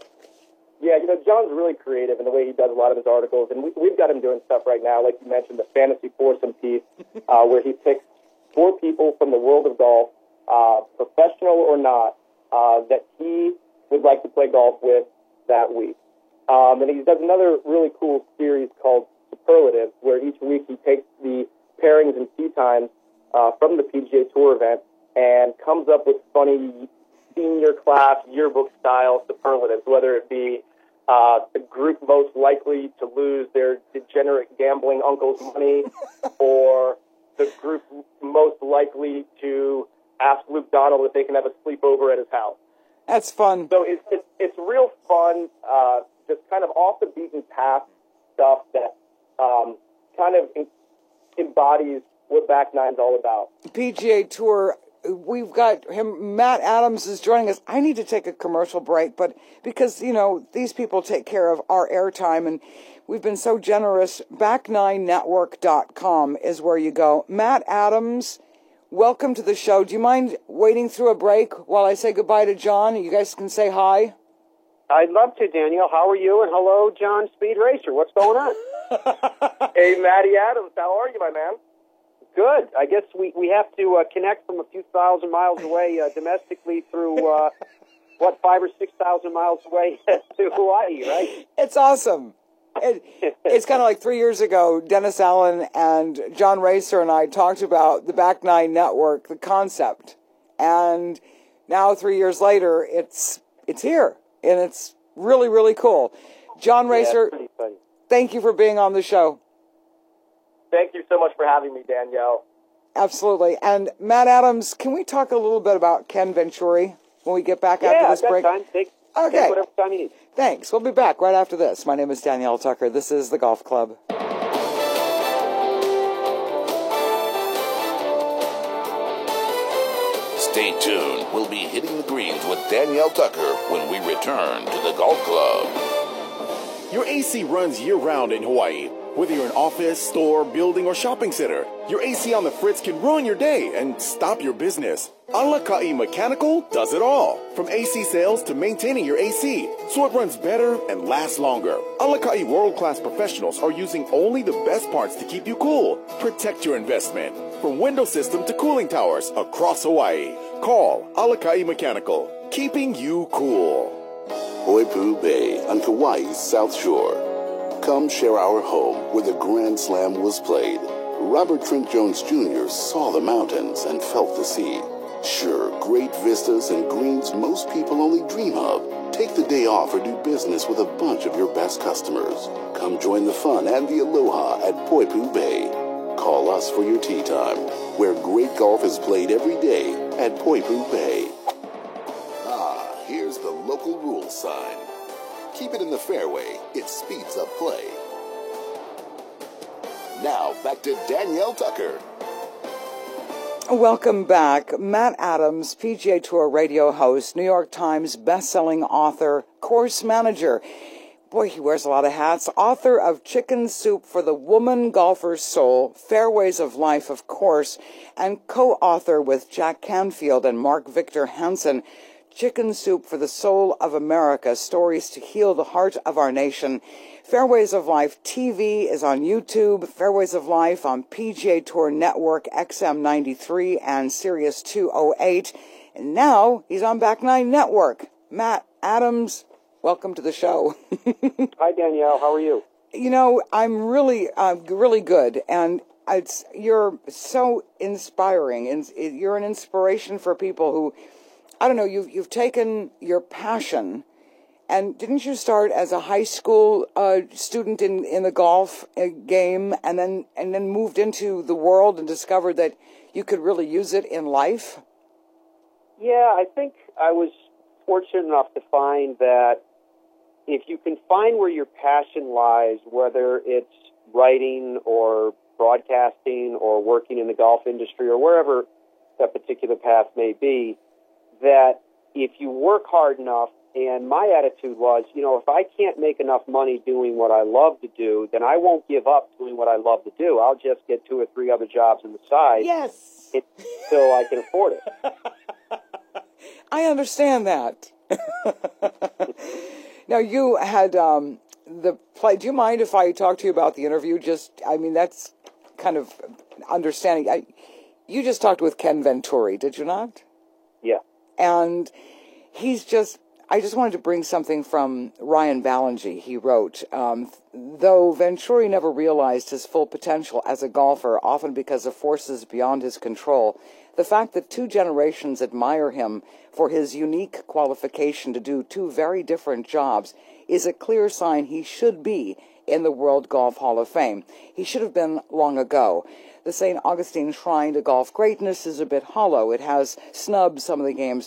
Yeah, you know, John's really creative in the way he does a lot of his articles, and we, we've got him doing stuff right now, like you mentioned, the fantasy foursome piece, uh, where he picks four people from the world of golf, uh, professional or not, uh, that he would like to play golf with that week. Um, and he does another really cool series called Superlatives, where each week he takes the pairings and tee times uh, from the P G A Tour event and comes up with funny senior class yearbook-style superlatives, whether it be uh, the group most likely to lose their degenerate gambling uncle's money, or the group most likely to ask Luke Donald if they can have a sleepover at his house. That's fun. So it's it's, it's real fun, uh, just kind of off the beaten path stuff that um, kind of in, embodies what Back Nine's all about. P G A Tour. We've got him, Matt Adams is joining us. I need to take a commercial break, but because, you know, these people take care of our airtime, and we've been so generous. back nine network dot com is where you go. Matt Adams, welcome to the show. Do you mind waiting through a break while I say goodbye to John? You guys can say hi. I'd love to, Danielle. How are you? And hello, John Speed Racer. What's going on? Hey, Matty Adams. How are you, my man? Good. I guess we, we have to uh, connect from a few thousand miles away uh, domestically through, uh, what, five or six thousand miles away to Hawaii, right? It's awesome. It, it's kind of like three years ago, Dennis Allen and John Racer and I talked about the Back Nine Network, the concept. And now, three years later, it's it's here. And it's really, really cool. John Racer, yeah, thank you for being on the show. Thank you so much for having me, Danielle. Absolutely. And Matt Adams, can we talk a little bit about Ken Venturi when we get back yeah, after this break? Time. Take, okay. Take whatever time you need. Thanks. We'll be back right after this. My name is Danielle Tucker. This is The Golf Club. Stay tuned. We'll be hitting the greens with Danielle Tucker when we return to The Golf Club. Your A C runs year-round in Hawaii. Whether you're an office, store, building, or shopping center, your A C on the fritz can ruin your day and stop your business. Alakai Mechanical does it all. From A C sales to maintaining your A C, so it runs better and lasts longer. Alakai world-class professionals are using only the best parts to keep you cool. Protect your investment. From window system to cooling towers across Hawaii. Call Alakai Mechanical, keeping you cool. Hoipu Bay on Kauai's South Shore. Come share our home where the Grand Slam was played. Robert Trent Jones Junior saw the mountains and felt the sea. Sure, great vistas and greens most people only dream of. Take the day off or do business with a bunch of your best customers. Come join the fun and the aloha at Poipu Bay. Call us for your tee time, where great golf is played every day at Poipu Bay. Ah, here's the local rules sign. Keep it in the fairway. It speeds up play. Now, back to Danielle Tucker. Welcome back. Matt Adams, P G A Tour radio host, New York Times bestselling author, course manager. Boy, he wears a lot of hats. Author of Chicken Soup for the Woman Golfer's Soul, Fairways of Life, of course, and co-author with Jack Canfield and Mark Victor Hansen, Chicken Soup for the Soul of America, Stories to Heal the Heart of Our Nation. Fairways of Life T V is on YouTube, Fairways of Life on P G A Tour Network, X M ninety-three and Sirius two oh eight. And now he's on Back Nine Network. Matt Adams, welcome to the show. Hi, Danielle. How are you? You know, I'm really, uh, really good. And it's, you're so inspiring. And you're an inspiration for people who, I don't know, you've, you've taken your passion. And didn't you start as a high school uh, student in, in the golf uh, game and then and then moved into the world and discovered that you could really use it in life? Yeah, I think I was fortunate enough to find that if you can find where your passion lies, whether it's writing or broadcasting or working in the golf industry or wherever that particular path may be, that if you work hard enough, and my attitude was, you know, if I can't make enough money doing what I love to do, then I won't give up doing what I love to do. I'll just get two or three other jobs on the side. Yes. Until I can afford it. I understand that. Now, you had um, the play. Do you mind if I talk to you about the interview? Just, I mean, that's kind of understanding. I, you just talked with Ken Venturi, did you not? Yeah. And he's just... I just wanted to bring something from Ryan Ballingy. He wrote, um, though Venturi never realized his full potential as a golfer, often because of forces beyond his control, the fact that two generations admire him for his unique qualification to do two very different jobs is a clear sign he should be in the World Golf Hall of Fame. He should have been long ago. The Saint Augustine Shrine to golf greatness is a bit hollow. It has snubbed some of the game's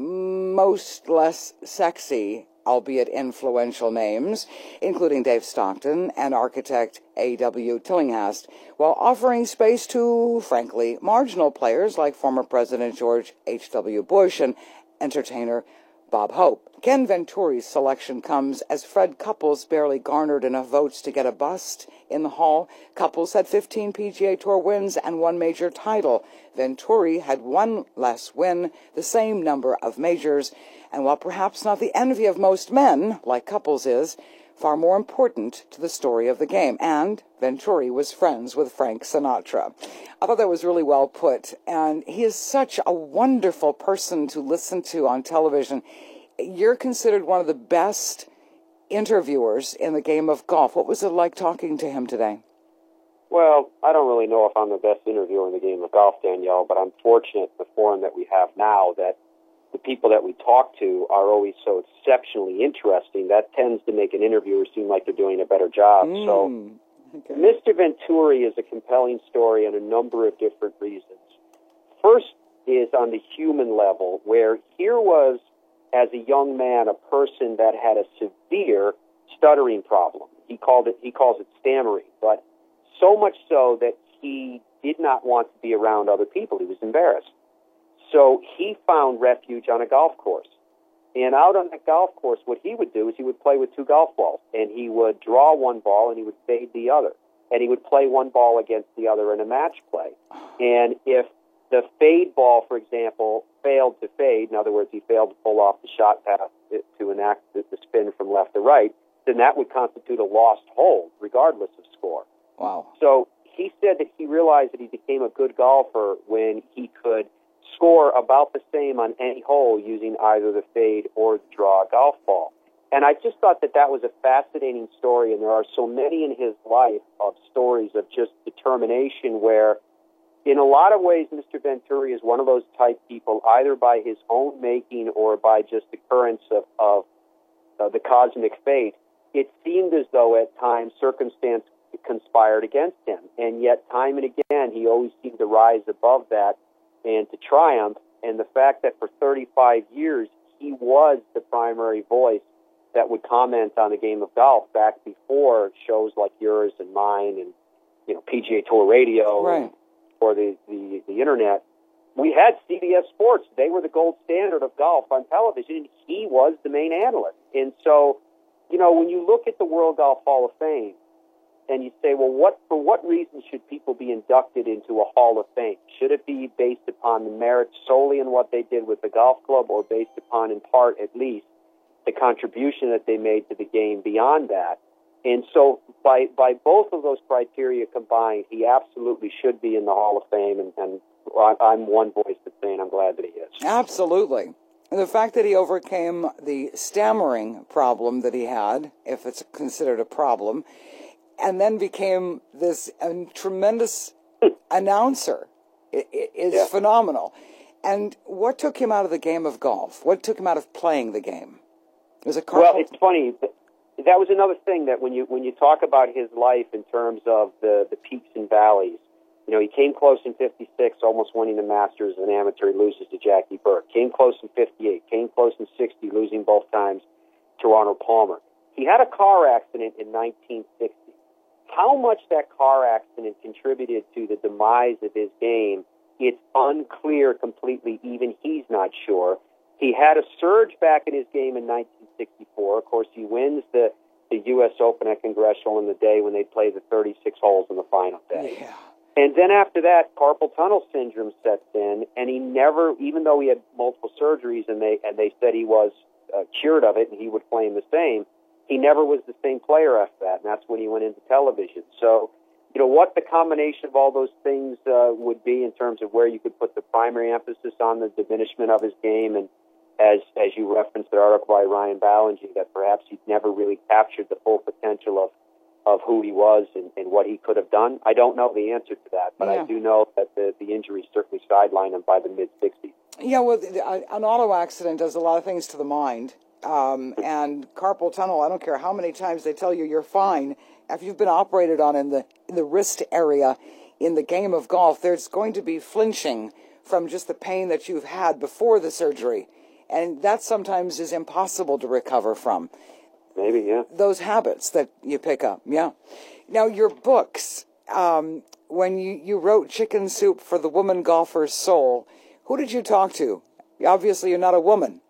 most less sexy, albeit influential names, including Dave Stockton and architect A W Tillinghast, while offering space to, frankly, marginal players like former President George H W Bush and entertainer Bob Hope. Ken Venturi's selection comes as Fred Couples barely garnered enough votes to get a bust in the hall. Couples had fifteen P G A Tour wins and one major title. Venturi had one less win, the same number of majors, and while perhaps not the envy of most men, like Couples is, far more important to the story of the game. And Venturi was friends with Frank Sinatra. I thought that was really well put, and he is such a wonderful person to listen to on television. You're considered one of the best interviewers in the game of golf. What was it like talking to him today? Well, I don't really know if I'm the best interviewer in the game of golf, Danielle, but I'm fortunate in the forum that we have now that the people that we talk to are always so exceptionally interesting. That tends to make an interviewer seem like they're doing a better job. Mm, so okay. Mister Venturi is a compelling story on a number of different reasons. First is on the human level, where here was, as a young man, a person that had a severe stuttering problem. He called it, he calls it stammering, but so much so that he did not want to be around other people. He was embarrassed. So he found refuge on a golf course. And out on that golf course, what he would do is he would play with two golf balls, and he would draw one ball and he would fade the other. And he would play one ball against the other in a match play. And if the fade ball, for example, failed to fade, in other words, he failed to pull off the shot path to enact the spin from left to right, then that would constitute a lost hole, regardless of score. Wow. So he said that he realized that he became a good golfer when he could score about the same on any hole using either the fade or the draw golf ball. And I just thought that that was a fascinating story, and there are so many in his life of stories of just determination where, in a lot of ways, Mister Venturi is one of those type people, either by his own making or by just occurrence of, of uh, the cosmic fate. It seemed as though at times circumstance conspired against him, and yet time and again he always seemed to rise above that and to triumph. And the fact that for thirty-five years he was the primary voice that would comment on the game of golf back before shows like yours and mine and, you know, P G A Tour Radio, right, or the, the, the internet. We had C B S Sports. They were the gold standard of golf on television, and he was the main analyst. And so, you know, when you look at the World Golf Hall of Fame and you say, well, what for what reason should people be inducted into a Hall of Fame? Should it be based upon the merits solely in what they did with the golf club, or based upon, in part at least, the contribution that they made to the game beyond that? And so by by both of those criteria combined, he absolutely should be in the Hall of Fame, and, and I'm one voice that's saying I'm glad that he is. Absolutely. And the fact that he overcame the stammering problem that he had, if it's considered a problem, and then became this um, tremendous announcer it, it is yeah. phenomenal. And what took him out of the game of golf? What took him out of playing the game? Was it Well, it's funny. That was another thing that when you when you talk about his life in terms of the, the peaks and valleys, you know, he came close in fifty-six, almost winning the Masters as an amateur. He loses to Jackie Burke. Came close in fifty-eight. Came close in sixty, losing both times to Arnold Palmer. He had a car accident in nineteen sixty. How much that car accident contributed to the demise of his game, it's unclear completely. Even he's not sure. He had a surge back in his game in nineteen sixty-four. Of course, he wins the, the U S Open at Congressional in the day when they play the thirty-six holes in the final day. Yeah. And then after that, carpal tunnel syndrome sets in, and he never, even though he had multiple surgeries and they and they said he was uh, cured of it and he would claim the same, he never was the same player after that, and that's when he went into television. So, you know, what the combination of all those things uh, would be in terms of where you could put the primary emphasis on the diminishment of his game, and as as you referenced the article by Ryan Ballingy, that perhaps he'd never really captured the full potential of, of who he was and, and what he could have done. I don't know the answer to that, but yeah. I do know that the, the injury certainly sidelined him by the mid-sixties. Yeah, well, an auto accident does a lot of things to the mind. Um, and carpal tunnel, I don't care how many times they tell you you're fine. After you've been operated on in the in the wrist area in the game of golf, there's going to be flinching from just the pain that you've had before the surgery. And that sometimes is impossible to recover from. Maybe, yeah. Those habits that you pick up, yeah. Now, your books, um, when you, you wrote Chicken Soup for the Woman Golfer's Soul, who did you talk to? Obviously, you're not a woman.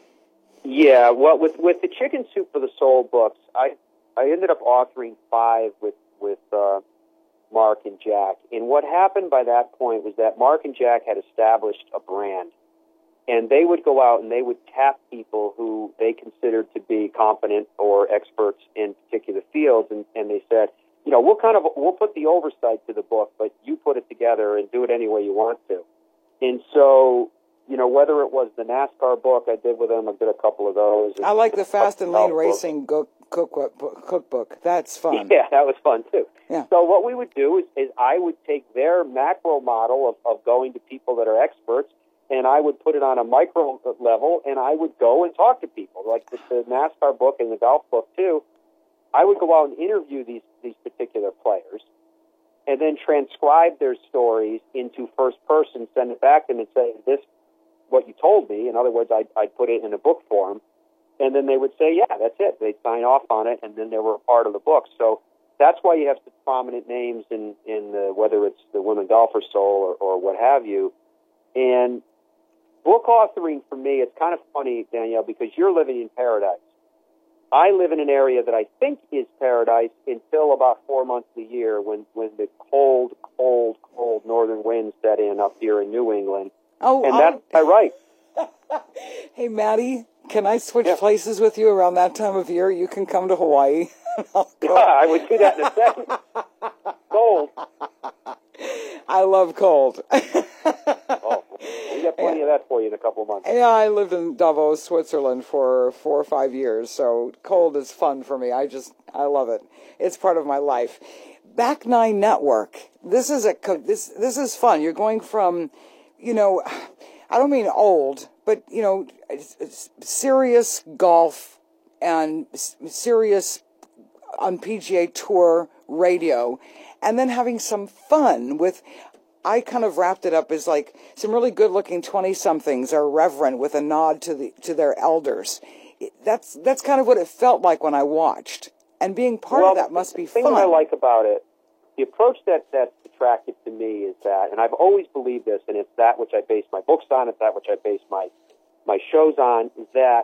Yeah, well, with with the Chicken Soup for the Soul books, I I ended up authoring five with, with uh, Mark and Jack. And what happened by that point was that Mark and Jack had established a brand. And they would go out and they would tap people who they considered to be competent or experts in particular fields, and, and they said, you know, we'll kind of we'll put the oversight to the book, but you put it together and do it any way you want to. And so, you know, whether it was the NASCAR book I did with them, I did a couple of those. I like the Fast and Lane Racing go- cookbook. cookbook. That's fun. Yeah, that was fun too. Yeah. So what we would do is, is I would take their macro model of, of going to people that are experts, and I would put it on a micro level, and I would go and talk to people, like the, the NASCAR book and the golf book too. I would go out and interview these, these particular players, and then transcribe their stories into first person, send it back to them and say, this what you told me. In other words, I'd, I'd put it in a book form, and then they would say, yeah, that's it. They'd sign off on it, and then they were a part of the book. So that's why you have such prominent names in, in the, whether it's the Women Golfer's Soul or, or what have you. And book authoring for me, it's kind of funny, Danielle, because you're living in paradise. I live in an area that I think is paradise until about four months a year when, when the cold, cold, cold northern winds set in up here in New England. Oh, and that's my right. Hey, Maddie, can I switch yeah. places with you around that time of year? You can come to Hawaii. Yeah, I would do that in a second. Cold. I love cold. Oh, We got plenty yeah. of that for you in a couple of months. Yeah, I lived in Davos, Switzerland for four or five years, so cold is fun for me. I just, I love it. It's part of my life. Back Nine Network. This is a this this is fun. You're going from, you know, I don't mean old, but you know, serious golf and serious on P G A Tour radio, and then having some fun with. I kind of wrapped it up as like some really good-looking twenty-somethings are reverent with a nod to the to their elders. That's that's kind of what it felt like when I watched. And being part well, of that must be fun. fun. The thing I like about it, the approach that, that's attractive to me is that, and I've always believed this, and it's that which I base my books on, it's that which I base my, my shows on, is that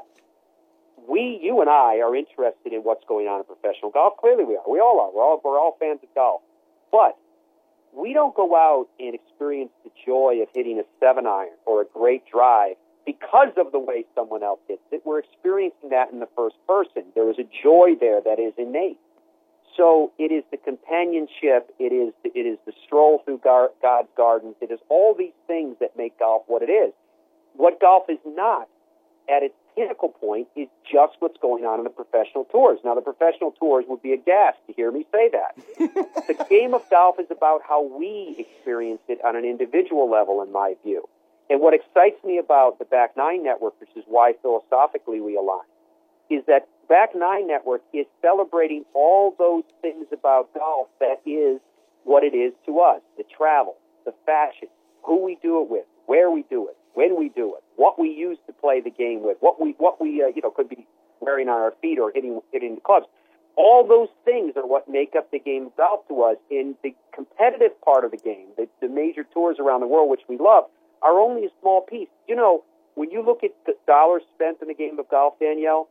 we, you and I, are interested in what's going on in professional golf. Clearly we are. We all are. We're all, we're all fans of golf. But we don't go out and experience the joy of hitting a seven iron or a great drive because of the way someone else hits it. We're experiencing that in the first person. There is a joy there that is innate. So it is the companionship, it is the, it is the stroll through gar- God's gardens, it is all these things that make golf what it is. What golf is not, at its pinnacle point, is just what's going on in the professional tours. Now, the professional tours would be aghast to hear me say that. The game of golf is about how we experience it on an individual level, in my view. And what excites me about the Back Nine Network, which is why philosophically we align, is that Back Nine Network is celebrating all those things about golf that is what it is to us. The travel, the fashion, who we do it with, where we do it, when we do it, what we use to play the game with, what we, what we uh, you know, could be wearing on our feet or hitting, hitting the clubs. All those things are what make up the game of golf to us. In the competitive part of the game, the, the major tours around the world, which we love, are only a small piece. You know, when you look at the dollars spent in the game of golf, Danielle,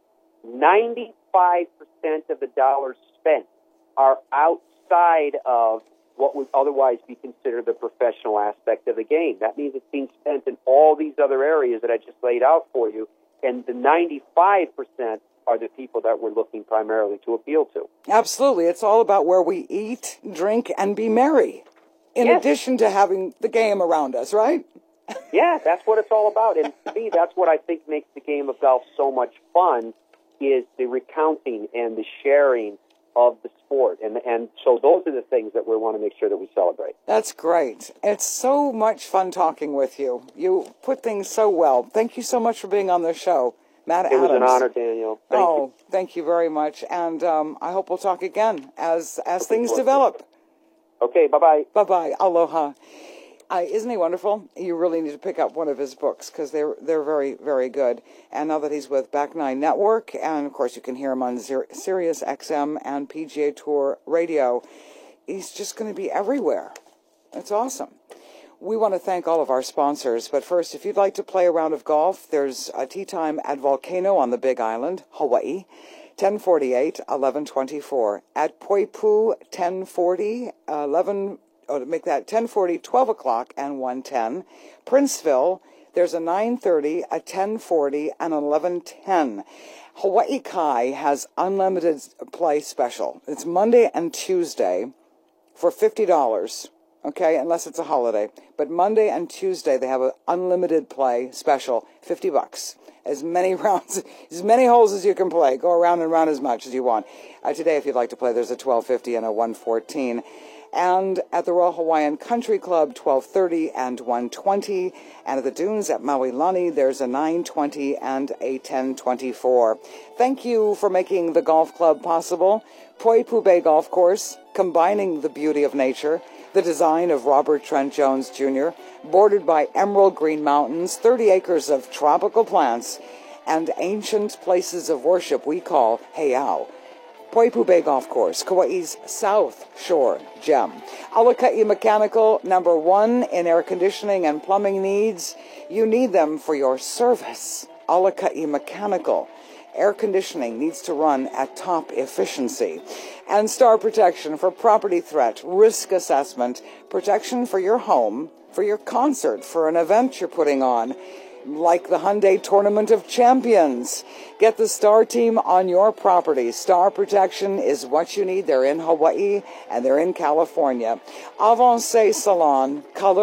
ninety-five percent of the dollars spent are outside of what would otherwise be considered the professional aspect of the game. That means it's being spent in all these other areas that I just laid out for you, and the ninety-five percent are the people that we're looking primarily to appeal to. Absolutely. It's all about where we eat, drink, and be merry, in yes. addition to having the game around us, right? Yeah, that's what it's all about. And to me, that's what I think makes the game of golf so much fun, is the recounting and the sharing of the sport. And and so those are the things that we want to make sure that we celebrate. That's great. It's so much fun talking with you. You put things so well. Thank you so much for being on the show, Matt Adams. It was an honor, Daniel. Thank oh, you. Thank you very much. And um, I hope we'll talk again as, as things develop. Okay, bye-bye. Bye-bye. Aloha. Uh, isn't he wonderful? You really need to pick up one of his books because they're they're very, very good. And now that he's with Back Nine Network, and of course you can hear him on Sirius X M and P G A Tour Radio, he's just going to be everywhere. It's awesome. We want to thank all of our sponsors, but first, if you'd like to play a round of golf, there's a tee time at Volcano on the Big Island, Hawaii, ten forty-eight, eleven twenty-four. At Poipu, ten forty, eleven Oh, to make that ten forty, twelve o'clock, and one ten. Princeville, there's a nine thirty, a ten forty, and an eleven ten. Hawaii Kai has unlimited play special. It's Monday and Tuesday for fifty dollars, okay, unless it's a holiday. But Monday and Tuesday, they have an unlimited play special, fifty bucks. As many rounds, as many holes as you can play. Go around and round as much as you want. Uh, today, if you'd like to play, there's a twelve fifty and a one fourteen. And at the Royal Hawaiian Country Club, twelve thirty and one twenty. And at the Dunes at Maui Lani, there's a nine twenty and a ten twenty-four. Thank you for making the golf club possible. Poipu Bay Golf Course, combining the beauty of nature, the design of Robert Trent Jones Junior, bordered by emerald green mountains, thirty acres of tropical plants, and ancient places of worship we call heiau. Poipu Bay Golf Course, Kauai's South Shore gem. Alakai Mechanical, number one in air conditioning and plumbing needs. You need them for your service. Alakai Mechanical. Air conditioning needs to run at top efficiency. And Star Protection for property threat, risk assessment, protection for your home, for your concert, for an event you're putting on, like the Hyundai Tournament of Champions. Get the Star team on your property. Star Protection is what you need. They're in Hawaii and they're in California. Avancé Salon, color,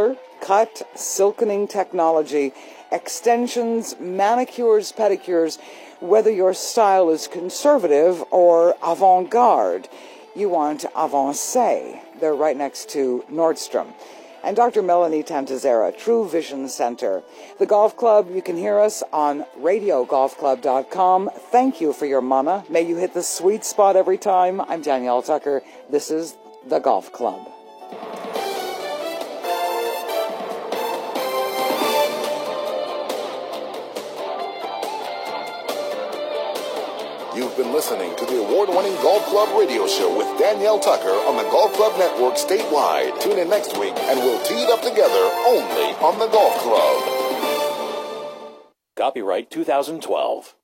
cut, silkening technology, extensions, manicures, pedicures, whether your style is conservative or avant-garde. You want Avancé. They're right next to Nordstrom. And Doctor Melanie Tantazera, True Vision Center. The Golf Club, you can hear us on radio golf club dot com. Thank you for your mana. May you hit the sweet spot every time. I'm Danielle Tucker. This is The Golf Club. You've been listening to the award-winning Golf Club radio show with Danielle Tucker on the Golf Club Network statewide. Tune in next week and we'll tee it up together only on the Golf Club. Copyright two thousand twelve.